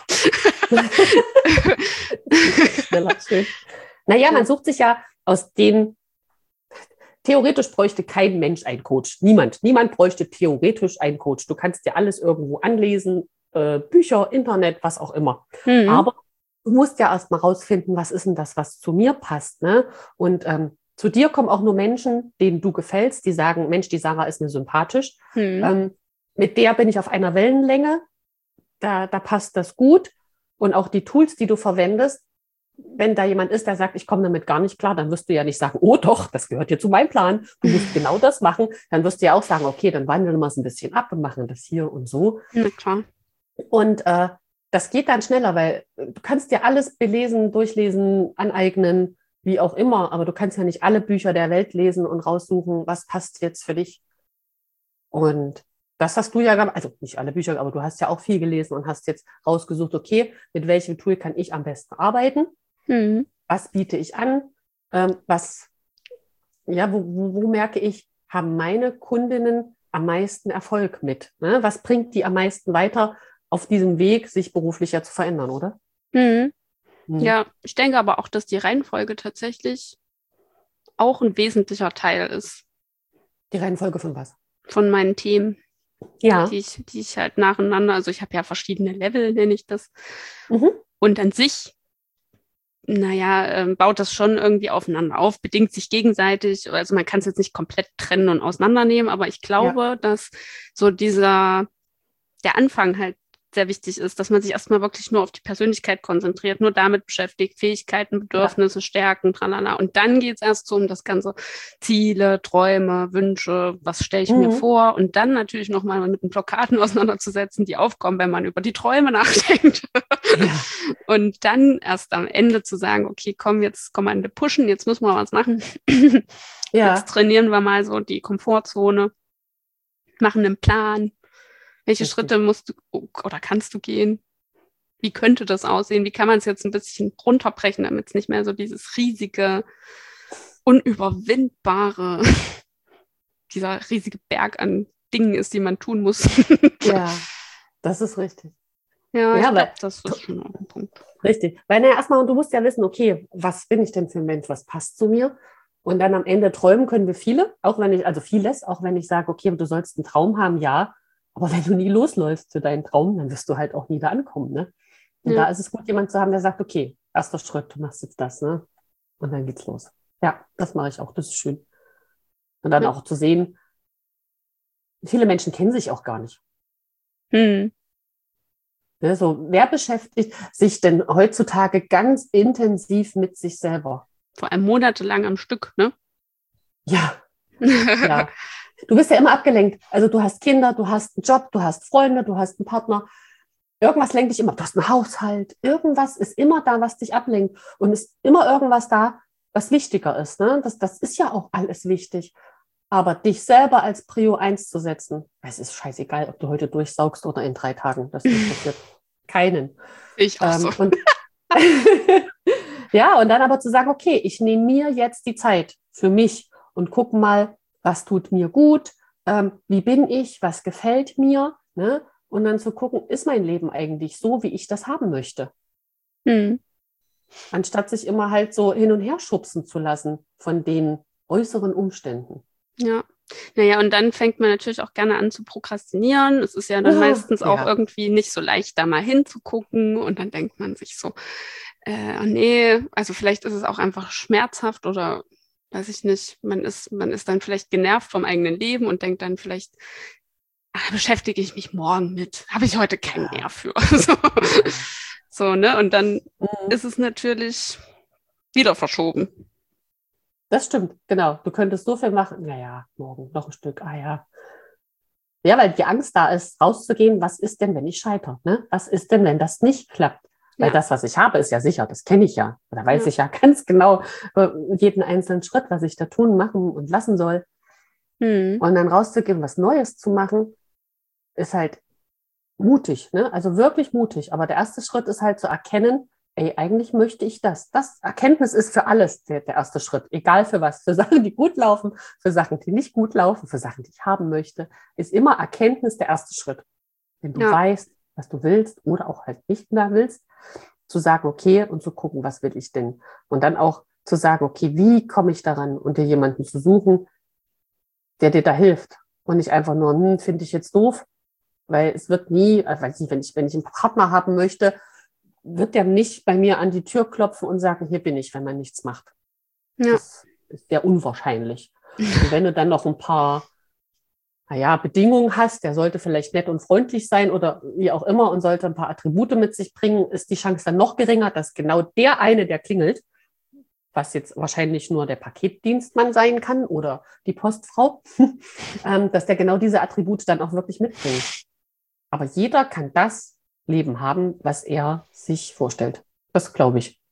Schneller, schön. Naja, man sucht sich ja aus den. Theoretisch bräuchte kein Mensch einen Coach. Niemand bräuchte theoretisch einen Coach. Du kannst dir alles irgendwo anlesen, Bücher, Internet, was auch immer. Aber du musst ja erst mal rausfinden, was ist denn das, was zu mir passt. Ne? Und zu dir kommen auch nur Menschen, denen du gefällst, die sagen, Mensch, die Sarah ist mir sympathisch. Mit der bin ich auf einer Wellenlänge. Da passt das gut. Und auch die Tools, die du verwendest, wenn da jemand ist, der sagt, ich komme damit gar nicht klar, dann wirst du ja nicht sagen, oh doch, das gehört hier zu meinem Plan, du musst genau das machen. Dann wirst du ja auch sagen, okay, dann wandeln wir es ein bisschen ab und machen das hier und so. Na klar. Und das geht dann schneller, weil du kannst dir alles belesen, durchlesen, aneignen, wie auch immer, aber du kannst ja nicht alle Bücher der Welt lesen und raussuchen, was passt jetzt für dich. Und das hast du ja gemacht, also nicht alle Bücher, aber du hast ja auch viel gelesen und hast jetzt rausgesucht, okay, mit welchem Tool kann ich am besten arbeiten? Was biete ich an? Wo merke ich, haben meine Kundinnen am meisten Erfolg mit? Ne? Was bringt die am meisten weiter auf diesem Weg, sich beruflicher zu verändern, oder? Ja, ich denke aber auch, dass die Reihenfolge tatsächlich auch ein wesentlicher Teil ist. Die Reihenfolge von was? Von meinen Themen. Ja. Die ich halt nacheinander, also ich habe ja verschiedene Level, nenne ich das. Und an sich baut das schon irgendwie aufeinander auf, bedingt sich gegenseitig. Also man kann es jetzt nicht komplett trennen und auseinandernehmen, aber ich glaube, dass so der Anfang halt sehr wichtig ist, dass man sich erstmal wirklich nur auf die Persönlichkeit konzentriert, nur damit beschäftigt, Fähigkeiten, Bedürfnisse, Stärken, tralala. Und dann geht es erst so um das ganze Ziele, Träume, Wünsche, was stelle ich mir vor und dann natürlich nochmal mit den Blockaden auseinanderzusetzen, die aufkommen, wenn man über die Träume nachdenkt. Ja. Und dann erst am Ende zu sagen, okay, komm, jetzt Kommande pushen, jetzt müssen wir was machen. Jetzt trainieren wir mal so die Komfortzone, machen einen Plan. Welche Schritte musst du oder kannst du gehen? Wie könnte das aussehen? Wie kann man es jetzt ein bisschen runterbrechen, damit es nicht mehr so dieses riesige, unüberwindbare, dieser riesige Berg an Dingen ist, die man tun muss? Ja, das ist richtig. Ja, ich glaube, das ist schon auch ein Punkt. Richtig. Weil erstmal, du musst ja wissen, okay, was bin ich denn für ein Mensch? Was passt zu mir? Und dann am Ende träumen können wir vieles, auch wenn ich sage, okay, du sollst einen Traum haben, ja. Aber wenn du nie losläufst für deinen Traum, dann wirst du halt auch nie da ankommen, ne? Und da ist es gut, jemanden zu haben, der sagt, okay, erster Schritt, du machst jetzt das, ne? Und dann geht's los. Ja, das mache ich auch, das ist schön. Und dann auch zu sehen, viele Menschen kennen sich auch gar nicht. Ne, so, wer beschäftigt sich denn heutzutage ganz intensiv mit sich selber? Vor allem monatelang am Stück, ne? Ja, ja. Du bist ja immer abgelenkt. Also du hast Kinder, du hast einen Job, du hast Freunde, du hast einen Partner. Irgendwas lenkt dich immer. Du hast einen Haushalt. Irgendwas ist immer da, was dich ablenkt. Und ist immer irgendwas da, was wichtiger ist. Ne? Das ist ja auch alles wichtig. Aber dich selber als Prio 1 zu setzen, es ist scheißegal, ob du heute durchsaugst oder in 3 Tagen. Das interessiert keinen. Ich auch so. Ja, und dann aber zu sagen, okay, ich nehme mir jetzt die Zeit für mich und gucke mal, was tut mir gut, wie bin ich, was gefällt mir, ne? Und dann zu gucken, ist mein Leben eigentlich so, wie ich das haben möchte? Anstatt sich immer halt so hin und her schubsen zu lassen von den äußeren Umständen. Ja. Naja, und dann fängt man natürlich auch gerne an zu prokrastinieren. Es ist ja dann meistens auch irgendwie nicht so leicht, da mal hinzugucken. Und dann denkt man sich so, nee, also vielleicht ist es auch einfach schmerzhaft oder weiß ich nicht, man ist dann vielleicht genervt vom eigenen Leben und denkt dann vielleicht, beschäftige ich mich morgen mit, habe ich heute keinen Nerv für. So, ne? Und dann ist es natürlich wieder verschoben. Das stimmt, genau. Du könntest so viel machen, naja, morgen noch ein Stück, ja. Ja, weil die Angst da ist, rauszugehen, was ist denn, wenn ich scheitere? Ne? Was ist denn, wenn das nicht klappt? Weil das, was ich habe, ist ja sicher, das kenne ich ja. Da weiß ich ja ganz genau jeden einzelnen Schritt, was ich da tun, machen und lassen soll. Und dann rauszugehen, was Neues zu machen, ist halt mutig, ne? Also wirklich mutig. Aber der erste Schritt ist halt zu erkennen, ey, eigentlich möchte ich das. Das Erkenntnis ist für alles der erste Schritt. Egal für was. Für Sachen, die gut laufen, für Sachen, die nicht gut laufen, für Sachen, die ich haben möchte, ist immer Erkenntnis der erste Schritt. Wenn du weißt, was du willst oder auch halt nicht mehr willst, zu sagen, okay, und zu gucken, was will ich denn? Und dann auch zu sagen, okay, wie komme ich daran? Und dir jemanden zu suchen, der dir da hilft. Und nicht einfach nur, finde ich jetzt doof, weil es wird nie, weiß nicht, wenn ich einen Partner haben möchte, wird der nicht bei mir an die Tür klopfen und sagen, hier bin ich, wenn man nichts macht. Ja. Das ist sehr unwahrscheinlich. Und wenn du dann noch ein paar Bedingungen hast, der sollte vielleicht nett und freundlich sein oder wie auch immer und sollte ein paar Attribute mit sich bringen, ist die Chance dann noch geringer, dass genau der eine, der klingelt, was jetzt wahrscheinlich nur der Paketdienstmann sein kann oder die Postfrau, dass der genau diese Attribute dann auch wirklich mitbringt. Aber jeder kann das Leben haben, was er sich vorstellt. Das glaube ich.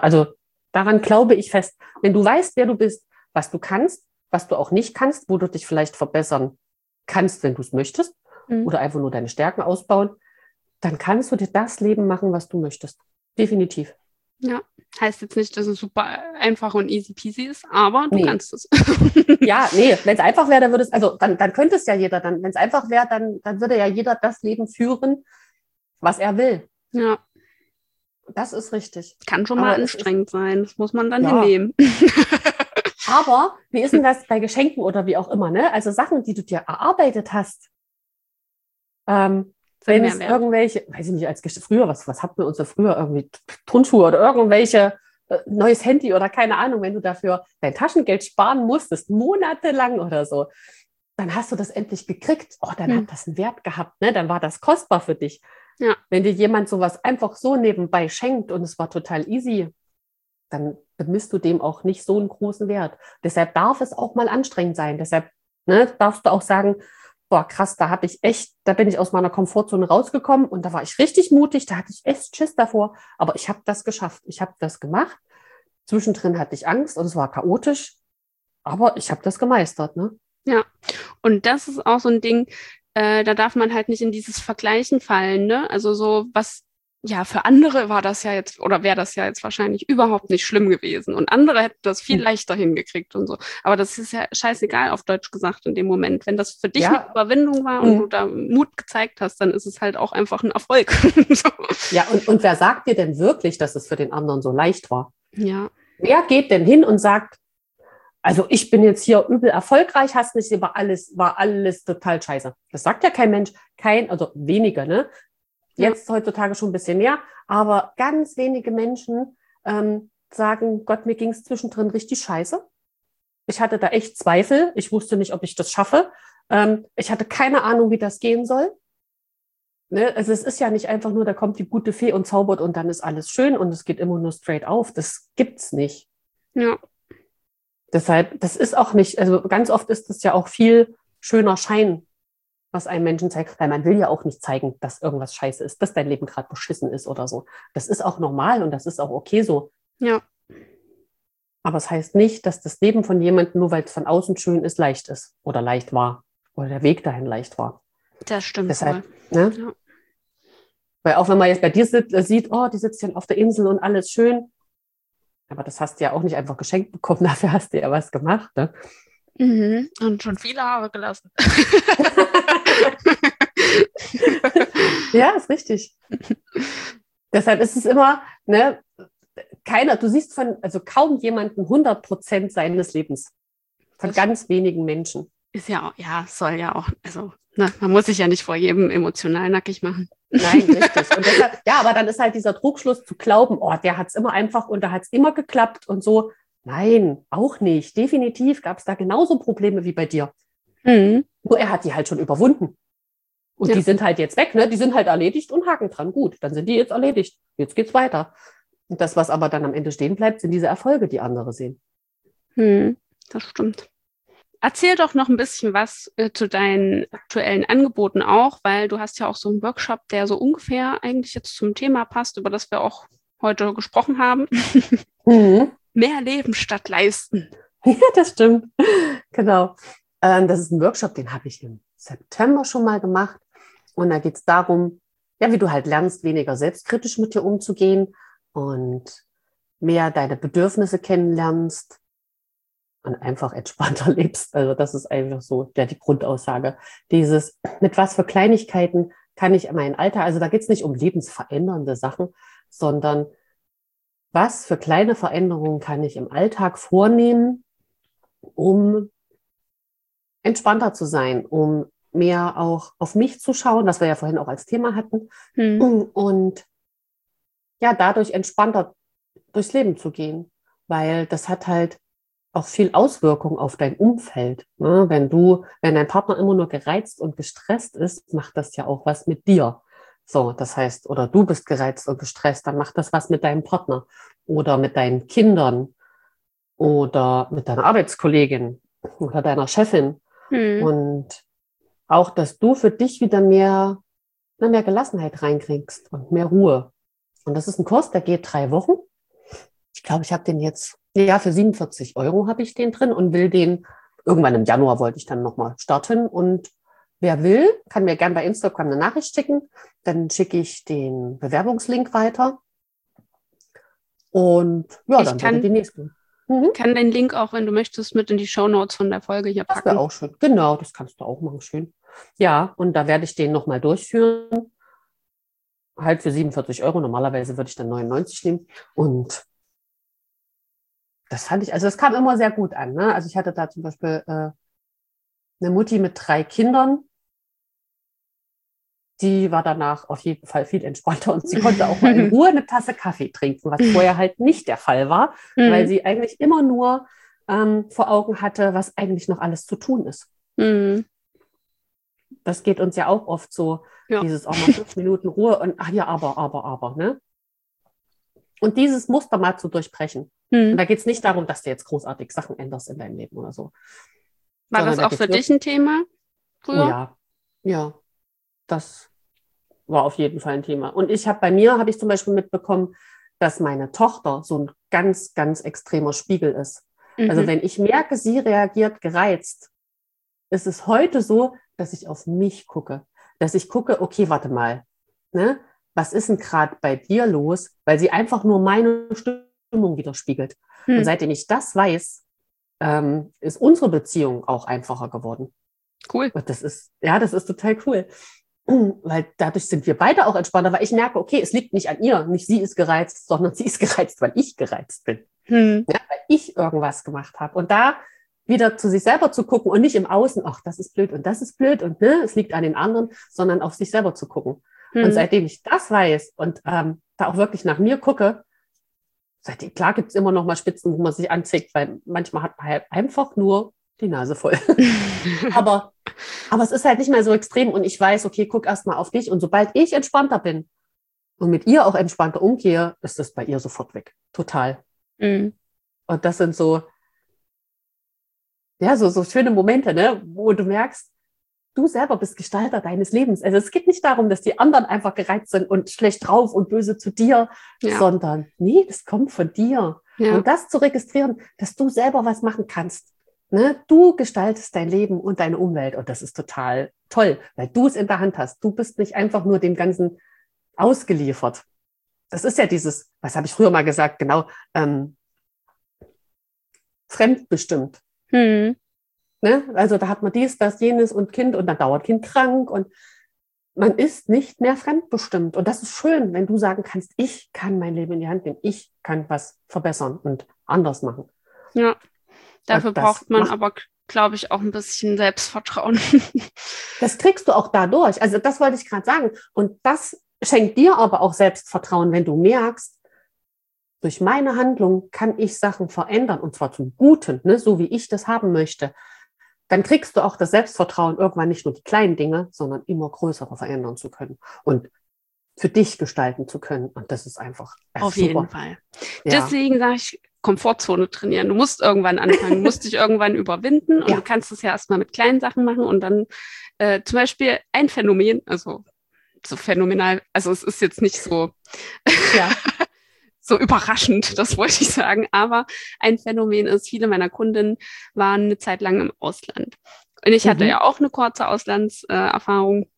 Daran glaube ich fest. Wenn du weißt, wer du bist, was du kannst, was du auch nicht kannst, wo du dich vielleicht verbessern kannst, wenn du es möchtest, oder einfach nur deine Stärken ausbauen, dann kannst du dir das Leben machen, was du möchtest. Definitiv. Ja, heißt jetzt nicht, dass es super einfach und easy peasy ist, aber du kannst es. Ja, nee, wenn es einfach wäre, dann könnte es ja jeder. Wenn es einfach wäre, dann würde ja jeder das Leben führen, was er will. Ja. Das ist richtig. Kann schon mal anstrengend sein. Das muss man dann hinnehmen. Aber wie ist denn das bei Geschenken oder wie auch immer, ne? Also Sachen, die du dir erarbeitet hast. Wenn es irgendwelche, weiß ich nicht, früher, was hatten wir uns da früher? Irgendwie Turnschuhe oder irgendwelche neues Handy oder keine Ahnung, wenn du dafür dein Taschengeld sparen musstest, monatelang oder so, dann hast du das endlich gekriegt. Oh, dann hat das einen Wert gehabt, ne? Dann war das kostbar für dich. Ja. Wenn dir jemand sowas einfach so nebenbei schenkt und es war total easy, dann bemisst du dem auch nicht so einen großen Wert. Deshalb darf es auch mal anstrengend sein. Deshalb, ne, darfst du auch sagen, boah, krass, da bin ich aus meiner Komfortzone rausgekommen und da war ich richtig mutig, da hatte ich echt Schiss davor, aber ich habe das geschafft. Ich habe das gemacht. Zwischendrin hatte ich Angst und es war chaotisch, aber ich habe das gemeistert, ne? Ja, und das ist auch so ein Ding, da darf man halt nicht in dieses Vergleichen fallen, ne? Also so was, ja, für andere war das ja jetzt, oder wäre das ja jetzt wahrscheinlich überhaupt nicht schlimm gewesen. Und andere hätten das viel leichter hingekriegt und so. Aber das ist ja scheißegal, auf Deutsch gesagt, in dem Moment. Wenn das für dich eine Überwindung war und du da Mut gezeigt hast, dann ist es halt auch einfach ein Erfolg. So. Ja, und wer sagt dir denn wirklich, dass es für den anderen so leicht war? Ja. Wer geht denn hin und sagt, also ich bin jetzt hier übel erfolgreich, hast nicht, war alles total scheiße. Das sagt ja kein Mensch, also weniger, ne? Jetzt heutzutage schon ein bisschen mehr, aber ganz wenige Menschen sagen, Gott, mir ging es zwischendrin richtig scheiße. Ich hatte da echt Zweifel. Ich wusste nicht, ob ich das schaffe. Ich hatte keine Ahnung, wie das gehen soll. Ne? Also es ist ja nicht einfach nur, da kommt die gute Fee und zaubert und dann ist alles schön und es geht immer nur straight auf. Das gibt's nicht. Ja. Deshalb, das ist auch nicht, also ganz oft ist das ja auch viel schöner Schein, was einem Menschen zeigt, weil man will ja auch nicht zeigen, dass irgendwas scheiße ist, dass dein Leben gerade beschissen ist oder so. Das ist auch normal und das ist auch okay so. Ja. Aber es heißt nicht, dass das Leben von jemandem, nur weil es von außen schön ist, leicht ist oder leicht war oder der Weg dahin leicht war. Das stimmt. Deshalb, ne? Ja. Weil auch wenn man jetzt bei dir sieht, oh, die sitzt ja auf der Insel und alles schön, aber das hast du ja auch nicht einfach geschenkt bekommen, dafür hast du ja was gemacht, ne? Mhm. Und schon viele Haare gelassen. Ja, ist richtig. Deshalb ist es immer, ne, du siehst also kaum jemanden 100% seines Lebens. Von ganz wenigen Menschen. Ist ja auch, ja, soll ja auch, also, ne, man muss sich ja nicht vor jedem emotional nackig machen. Nein, richtig. Und deshalb, ja, aber dann ist halt dieser Trugschluss zu glauben, oh, der hat es immer einfach und da hat es immer geklappt und so. Nein, auch nicht. Definitiv gab es da genauso Probleme wie bei dir. Mhm. Nur er hat die halt schon überwunden. Und die sind halt jetzt weg, ne? Die sind halt erledigt und Haken dran. Gut, dann sind die jetzt erledigt. Jetzt geht's weiter. Und das, was aber dann am Ende stehen bleibt, sind diese Erfolge, die andere sehen. Das stimmt. Erzähl doch noch ein bisschen was zu deinen aktuellen Angeboten auch, weil du hast ja auch so einen Workshop, der so ungefähr eigentlich jetzt zum Thema passt, über das wir auch heute gesprochen haben. Mehr Leben statt leisten. Ja, das stimmt. Genau. Das ist ein Workshop, den habe ich im September schon mal gemacht. Und da geht es darum, ja, wie du halt lernst, weniger selbstkritisch mit dir umzugehen und mehr deine Bedürfnisse kennenlernst und einfach entspannter lebst. Also das ist einfach so die Grundaussage. Mit was für Kleinigkeiten kann ich meinen Alltag, also da geht es nicht um lebensverändernde Sachen, sondern was für kleine Veränderungen kann ich im Alltag vornehmen, um entspannter zu sein, um mehr auch auf mich zu schauen, was wir ja vorhin auch als Thema hatten, und ja, dadurch entspannter durchs Leben zu gehen, weil das hat halt auch viel Auswirkung auf dein Umfeld. Ne? Wenn dein Partner immer nur gereizt und gestresst ist, macht das ja auch was mit dir. So, das heißt, oder du bist gereizt und gestresst, dann macht das was mit deinem Partner oder mit deinen Kindern oder mit deiner Arbeitskollegin oder deiner Chefin. Und auch, dass du für dich wieder mehr Gelassenheit reinkriegst und mehr Ruhe. Und das ist ein Kurs, der geht 3 Wochen. Ich glaube, ich habe den jetzt, ja, für 47 € habe ich den drin und will den, irgendwann im Januar wollte ich dann nochmal starten. Und wer will, kann mir gerne bei Instagram eine Nachricht schicken. Dann schicke ich den Bewerbungslink weiter. Und ja, dann würde die nächste. Ich kann den Link auch, wenn du möchtest, mit in die Shownotes von der Folge hier packen. Das wäre auch schön. Genau, das kannst du auch machen. Schön. Ja, und da werde ich den nochmal durchführen. Halt für 47 €. Normalerweise würde ich dann 99 nehmen. Und das fand ich, also das kam immer sehr gut an. Ne? Also ich hatte da zum Beispiel eine Mutti mit 3 Kindern. die war danach auf jeden Fall viel entspannter und sie konnte auch mal in Ruhe eine Tasse Kaffee trinken, was vorher halt nicht der Fall war, weil sie eigentlich immer nur vor Augen hatte, was eigentlich noch alles zu tun ist. Das geht uns ja auch oft so, dieses auch mal 5 Minuten Ruhe und ach ja, aber, ne? Und dieses Muster mal zu durchbrechen. Und da geht es nicht darum, dass du jetzt großartig Sachen änderst in deinem Leben oder so. War das auch für dich ein Thema früher? Oh ja, ja, das war auf jeden Fall ein Thema. Und bei mir habe ich zum Beispiel mitbekommen, dass meine Tochter so ein ganz, ganz extremer Spiegel ist. Also wenn ich merke, sie reagiert gereizt, ist es heute so, dass ich auf mich gucke. Dass ich gucke, okay, warte mal, ne? Was ist denn gerade bei dir los? Weil sie einfach nur meine Stimmung widerspiegelt. Und seitdem ich das weiß, ist unsere Beziehung auch einfacher geworden. Cool. Und das ist total cool. Weil dadurch sind wir beide auch entspannter, weil ich merke, okay, es liegt nicht an ihr, nicht sie ist gereizt, sondern sie ist gereizt, weil ich gereizt bin. Ja, weil ich irgendwas gemacht habe. Und da wieder zu sich selber zu gucken und nicht im Außen, ach, das ist blöd und ne, es liegt an den anderen, sondern auf sich selber zu gucken. Und seitdem ich das weiß und da auch wirklich nach mir gucke, klar gibt es immer noch mal Spitzen, wo man sich anzieht, weil manchmal hat man halt einfach nur die Nase voll. aber es ist halt nicht mehr so extrem und ich weiß, okay, guck erst mal auf dich und sobald ich entspannter bin und mit ihr auch entspannter umgehe, ist das bei ihr sofort weg. Total. Und das sind so schöne Momente, ne, wo du merkst, du selber bist Gestalter deines Lebens. Also es geht nicht darum, dass die anderen einfach gereizt sind und schlecht drauf und böse zu dir, sondern nee, das kommt von dir. Ja. Und das zu registrieren, dass du selber was machen kannst. Ne? Du gestaltest dein Leben und deine Umwelt und das ist total toll, weil du es in der Hand hast. Du bist nicht einfach nur dem Ganzen ausgeliefert. Das ist ja dieses, was habe ich früher mal gesagt, genau, fremdbestimmt. Ne? Also da hat man dies, das, jenes und Kind und dann dauert Kind krank und man ist nicht mehr fremdbestimmt. Und das ist schön, wenn du sagen kannst, ich kann mein Leben in die Hand nehmen, ich kann was verbessern und anders machen. Ja, dafür braucht man aber, glaube ich, auch ein bisschen Selbstvertrauen. Das kriegst du auch dadurch. Also das wollte ich gerade sagen. Und das schenkt dir aber auch Selbstvertrauen, wenn du merkst, durch meine Handlung kann ich Sachen verändern und zwar zum Guten, ne, so wie ich das haben möchte. Dann kriegst du auch das Selbstvertrauen, irgendwann nicht nur die kleinen Dinge, sondern immer größere verändern zu können und für dich gestalten zu können. Und das ist einfach auf super. Jeden Fall. Ja. Deswegen sage ich, Komfortzone trainieren. Du musst irgendwann anfangen, du musst dich irgendwann überwinden und du kannst es ja erstmal mit kleinen Sachen machen und dann zum Beispiel ein Phänomen, also so phänomenal, also es ist jetzt nicht so... Ja. So überraschend, das wollte ich sagen. Aber ein Phänomen ist, viele meiner Kundinnen waren eine Zeit lang im Ausland. Und ich hatte ja auch eine kurze Auslandserfahrung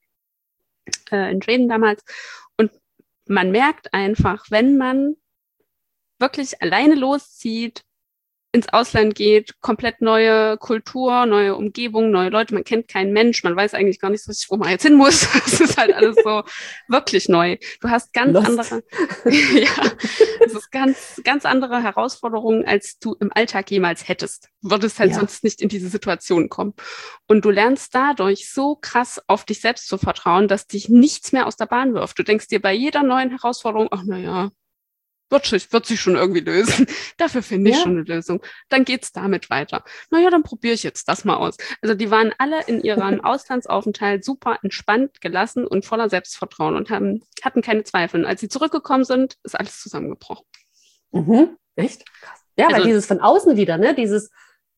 in Schweden damals. Und man merkt einfach, wenn man wirklich alleine loszieht, ins Ausland geht, komplett neue Kultur, neue Umgebung, neue Leute, man kennt keinen Mensch, man weiß eigentlich gar nicht so richtig, wo man jetzt hin muss. Es ist halt alles so wirklich neu. Du hast ganz andere, es ist ganz andere Herausforderungen, als du im Alltag jemals hättest. Du würdest halt sonst nicht in diese Situation kommen. Und du lernst dadurch so krass auf dich selbst zu vertrauen, dass dich nichts mehr aus der Bahn wirft. Du denkst dir bei jeder neuen Herausforderung, ach naja, wird sich schon irgendwie lösen. Dafür finde ich schon eine Lösung. Dann geht's damit weiter. Naja, dann probiere ich jetzt das mal aus. Also die waren alle in ihrem Auslandsaufenthalt super entspannt, gelassen und voller Selbstvertrauen und hatten keine Zweifel. Und als sie zurückgekommen sind, ist alles zusammengebrochen. Echt? Krass. Ja, weil dieses von außen wieder, ne? Dieses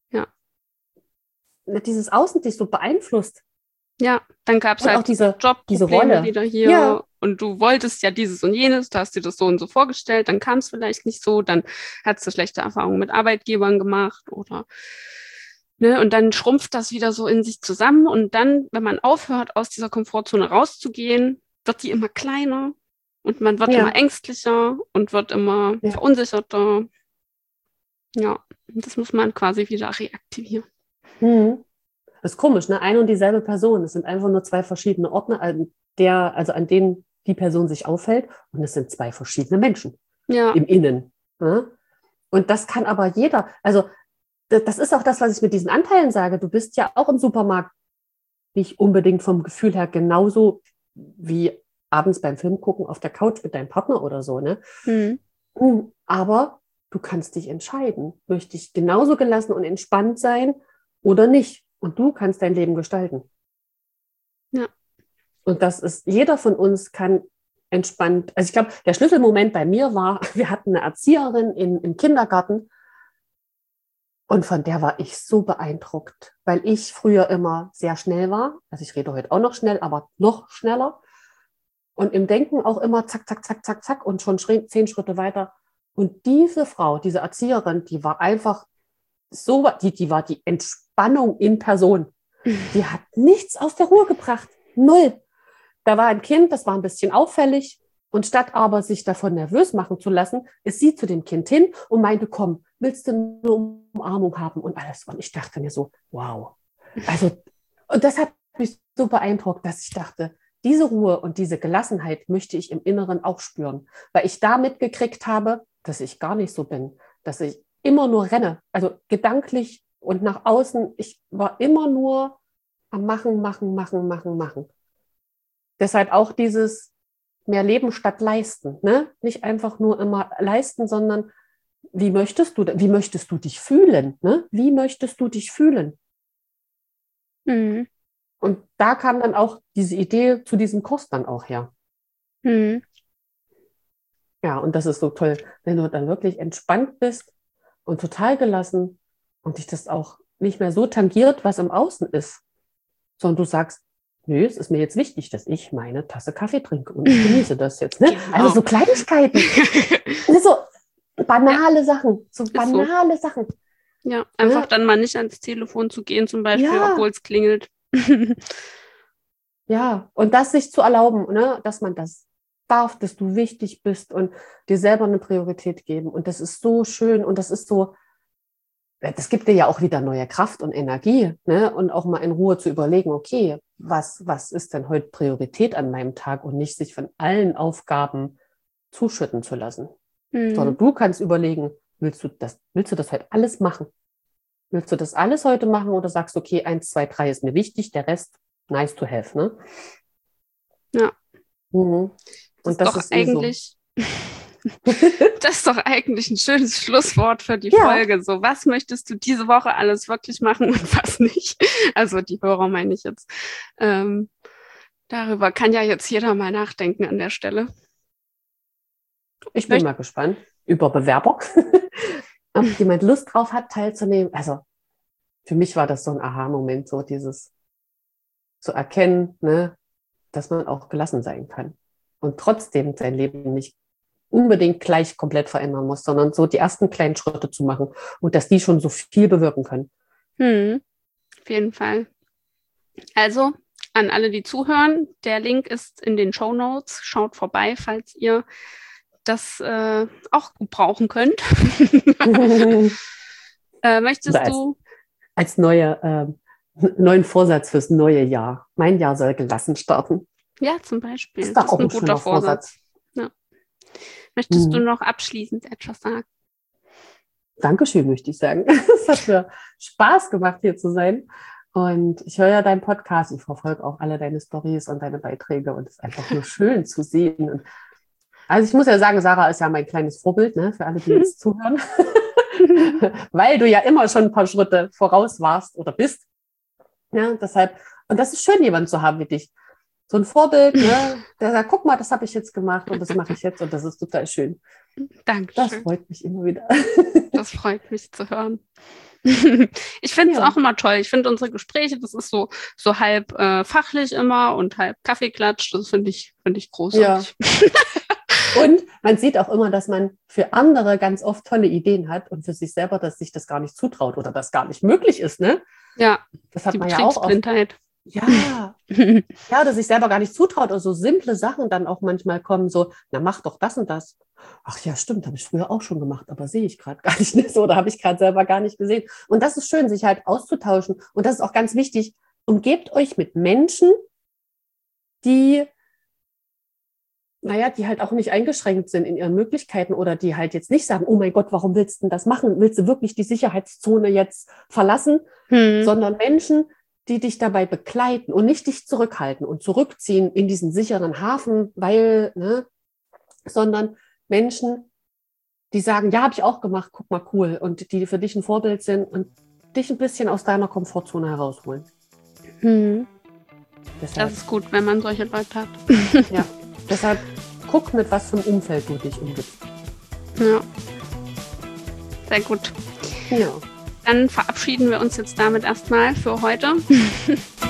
Außen dich so beeinflusst. Ja, dann gab es halt auch diese Jobprobleme wieder hier und du wolltest ja dieses und jenes, du hast dir das so und so vorgestellt, dann kam es vielleicht nicht so, dann hast du schlechte Erfahrungen mit Arbeitgebern gemacht oder ne, und dann schrumpft das wieder so in sich zusammen und dann, wenn man aufhört, aus dieser Komfortzone rauszugehen, wird die immer kleiner und man wird immer ängstlicher und wird immer verunsicherter. Ja, das muss man quasi wieder reaktivieren. Das ist komisch, ne? Eine und dieselbe Person. Es sind einfach nur zwei verschiedene Orte, an denen die Person sich aufhält. Und es sind zwei verschiedene Menschen im Innen. Ne? Und das kann aber jeder. Also das ist auch das, was ich mit diesen Anteilen sage. Du bist ja auch im Supermarkt nicht unbedingt vom Gefühl her genauso wie abends beim Film gucken auf der Couch mit deinem Partner oder so, ne? Mhm. Aber du kannst dich entscheiden. Möchte ich genauso gelassen und entspannt sein oder nicht? Und du kannst dein Leben gestalten. Ja. Und das ist, jeder von uns kann entspannt, also ich glaube, der Schlüsselmoment bei mir war, wir hatten eine Erzieherin im Kindergarten und von der war ich so beeindruckt, weil ich früher immer sehr schnell war. Also ich rede heute auch noch schnell, aber noch schneller. Und im Denken auch immer zack, zack, zack, zack, zack und schon 10 Schritte weiter. Und diese Frau, diese Erzieherin, die war einfach so, die war die Entspannung in Person. Die hat nichts aus der Ruhe gebracht. Null. Da war ein Kind, das war ein bisschen auffällig. Und statt aber sich davon nervös machen zu lassen, ist sie zu dem Kind hin und meinte, komm, willst du eine Umarmung haben und alles. Und ich dachte mir so, wow. Also, und das hat mich so beeindruckt, dass ich dachte, diese Ruhe und diese Gelassenheit möchte ich im Inneren auch spüren. Weil ich da mitgekriegt habe, dass ich gar nicht so bin, dass ich immer nur renne, also gedanklich und nach außen. Ich war immer nur am Machen, machen, machen, machen, machen. Deshalb auch dieses mehr Leben statt leisten. Ne? Nicht einfach nur immer leisten, sondern wie möchtest du dich fühlen? Ne? Wie möchtest du dich fühlen? Mhm. Und da kam dann auch diese Idee zu diesem Kurs dann auch her. Mhm. Ja, und das ist so toll, wenn du dann wirklich entspannt bist und total gelassen und dich das auch nicht mehr so tangiert, was im Außen ist, sondern du sagst, nö, es ist mir jetzt wichtig, dass ich meine Tasse Kaffee trinke und ich genieße das jetzt. Ne? Genau. Also so Kleinigkeiten, so banale Sachen, so banale Sachen. Ja, einfach dann mal nicht ans Telefon zu gehen zum Beispiel, Ja. obwohl es klingelt. Ja, und das sich zu erlauben, ne, dass man das darf, dass du wichtig bist und dir selber eine Priorität geben. Und das ist so schön und das ist so, das gibt dir ja auch wieder neue Kraft und Energie, ne? Und auch mal in Ruhe zu überlegen, okay, was ist denn heute Priorität an meinem Tag und nicht sich von allen Aufgaben zuschütten zu lassen. Sondern du kannst überlegen, willst du das heute alles machen? Willst du das alles heute machen oder sagst du, okay, 1, 2, 3 ist mir wichtig, der Rest nice to have, ne? Ja. Mhm. Das Und das doch ist eigentlich, das ist doch eigentlich ein schönes Schlusswort für die Ja. Folge. So, was möchtest du diese Woche alles wirklich machen und was nicht? Also die Hörer meine ich jetzt. Darüber kann ja jetzt jeder mal nachdenken an der Stelle. Ich bin mal gespannt über Bewerber, ob jemand Lust drauf hat, teilzunehmen. Also für mich war das so ein Aha-Moment, so dieses zu erkennen, ne, dass man auch gelassen sein kann und trotzdem sein Leben nicht unbedingt gleich komplett verändern muss, sondern so die ersten kleinen Schritte zu machen und dass die schon so viel bewirken können. Auf jeden Fall. Also an alle, die zuhören, der Link ist in den Shownotes. Schaut vorbei, falls ihr das auch gut brauchen könnt. Möchtest du? Als neuen Vorsatz fürs neue Jahr. Mein Jahr soll gelassen starten. Ja, zum Beispiel. Das ist doch auch ein guter Vorsatz. Ja. Möchtest du noch abschließend etwas sagen? Dankeschön, möchte ich sagen. Es hat mir Spaß gemacht, hier zu sein. Und ich höre ja deinen Podcast. Ich verfolge auch alle deine Stories und deine Beiträge. Und es ist einfach nur schön zu sehen. Und also ich muss ja sagen, Sarah ist ja mein kleines Vorbild, ne, für alle, die jetzt zuhören. Weil du ja immer schon ein paar Schritte voraus warst oder bist. Ja, deshalb, und das ist schön, jemanden zu haben wie dich. So ein Vorbild, ne, der sagt, guck mal, das habe ich jetzt gemacht und das mache ich jetzt und das ist total schön. Dankeschön. Das freut mich immer wieder. Das freut mich zu hören. Ich finde es auch immer toll. Ich finde unsere Gespräche, das ist so halb fachlich immer und halb Kaffeeklatsch. Das finde ich großartig. Ja. Und man sieht auch immer, dass man für andere ganz oft tolle Ideen hat und für sich selber, dass sich das gar nicht zutraut oder das gar nicht möglich ist, ne? Ja, das hat man ja auch oft. Ja, oder sich selber gar nicht zutraut oder so simple Sachen dann auch manchmal kommen, so, na mach doch das und das. Ach ja, stimmt, habe ich früher auch schon gemacht, aber sehe ich gerade gar nicht, ne? So, oder habe ich gerade selber gar nicht gesehen. Und das ist schön, sich halt auszutauschen. Und das ist auch ganz wichtig, umgebt euch mit Menschen, die halt auch nicht eingeschränkt sind in ihren Möglichkeiten oder die halt jetzt nicht sagen, oh mein Gott, warum willst du das machen? Willst du wirklich die Sicherheitszone jetzt verlassen? Sondern Menschen, die dich dabei begleiten und nicht dich zurückhalten und zurückziehen in diesen sicheren Hafen, weil, ne, sondern Menschen, die sagen, ja, habe ich auch gemacht, guck mal, cool, und die für dich ein Vorbild sind und dich ein bisschen aus deiner Komfortzone herausholen. Das ist gut, wenn man solche Leute hat. Ja, deshalb guck, mit was für einem Umfeld du dich umgibst. Ja, sehr gut. Ja. Dann verabschieden wir uns jetzt damit erstmal für heute.